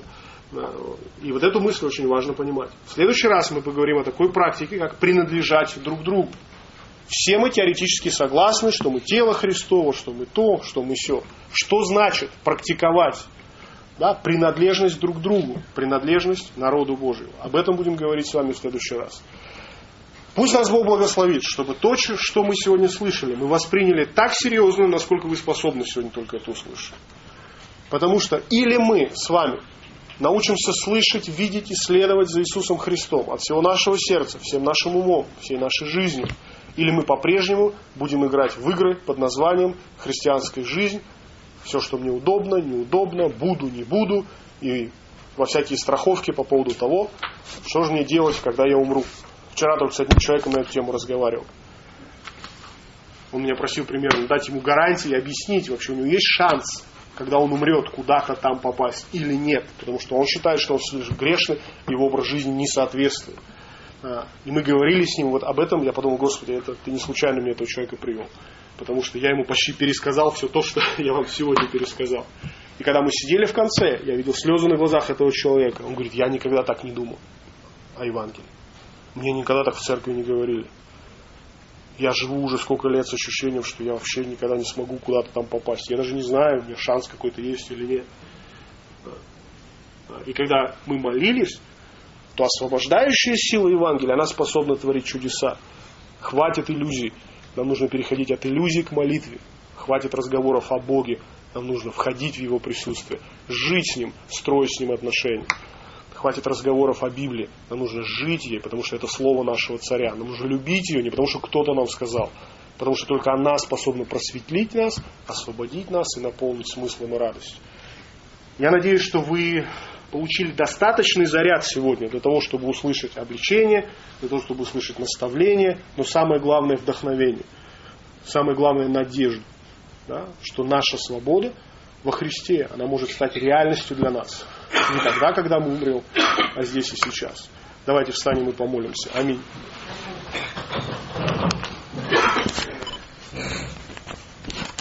И вот эту мысль очень важно понимать. В следующий раз мы поговорим о такой практике, как принадлежать друг другу. Все мы теоретически согласны, что мы тело Христово, что мы то, что мы сё. Что значит практиковать? Да, принадлежность друг другу, принадлежность народу Божию. Об этом будем говорить с вами в следующий раз. Пусть нас Бог благословит, чтобы то, что мы сегодня слышали, мы восприняли так серьезно, насколько вы способны сегодня только это услышать. Потому что или мы с вами научимся слышать, видеть и следовать за Иисусом Христом от всего нашего сердца, всем нашим умом, всей нашей жизнью, или мы по-прежнему будем играть в игры под названием «Христианская жизнь», все, что мне удобно, неудобно, буду, не буду, и во всякие страховки по поводу того, что же мне делать, когда я умру. Вчера только с одним человеком на эту тему разговаривал. Он меня просил примерно дать ему гарантии и объяснить, вообще у него есть шанс, когда он умрет, куда-то там попасть или нет. Потому что он считает, что он слишком грешный, его образ жизни не соответствует. И мы говорили с ним вот об этом, я подумал, Господи, это, ты не случайно мне этого человека привел. Потому что я ему почти пересказал все то, что я вам сегодня пересказал. И когда мы сидели в конце, я видел слезы на глазах этого человека. Он говорит, я никогда так не думал о Евангелии. Мне никогда так в церкви не говорили. Я живу уже сколько лет с ощущением, что я вообще никогда не смогу куда-то там попасть. Я даже не знаю, у меня шанс какой-то есть или нет. И когда мы молились, то освобождающая сила Евангелия, она способна творить чудеса. Хватит иллюзий. Нам нужно переходить от иллюзий к молитве. Хватит разговоров о Боге. Нам нужно входить в Его присутствие. Жить с Ним, строить с Ним отношения. Хватит разговоров о Библии. Нам нужно жить ей, потому что это слово нашего царя. Нам нужно любить ее, не потому что кто-то нам сказал. Потому что только она способна просветлить нас, освободить нас и наполнить смыслом и радостью. Я надеюсь, что вы получили достаточный заряд сегодня для того, чтобы услышать обличение, для того, чтобы услышать наставление, но самое главное вдохновение. Самое главное надежду. Да? Что наша свобода во Христе, она может стать реальностью для нас. Не тогда, когда мы умрем, а здесь и сейчас. Давайте встанем и помолимся. Аминь.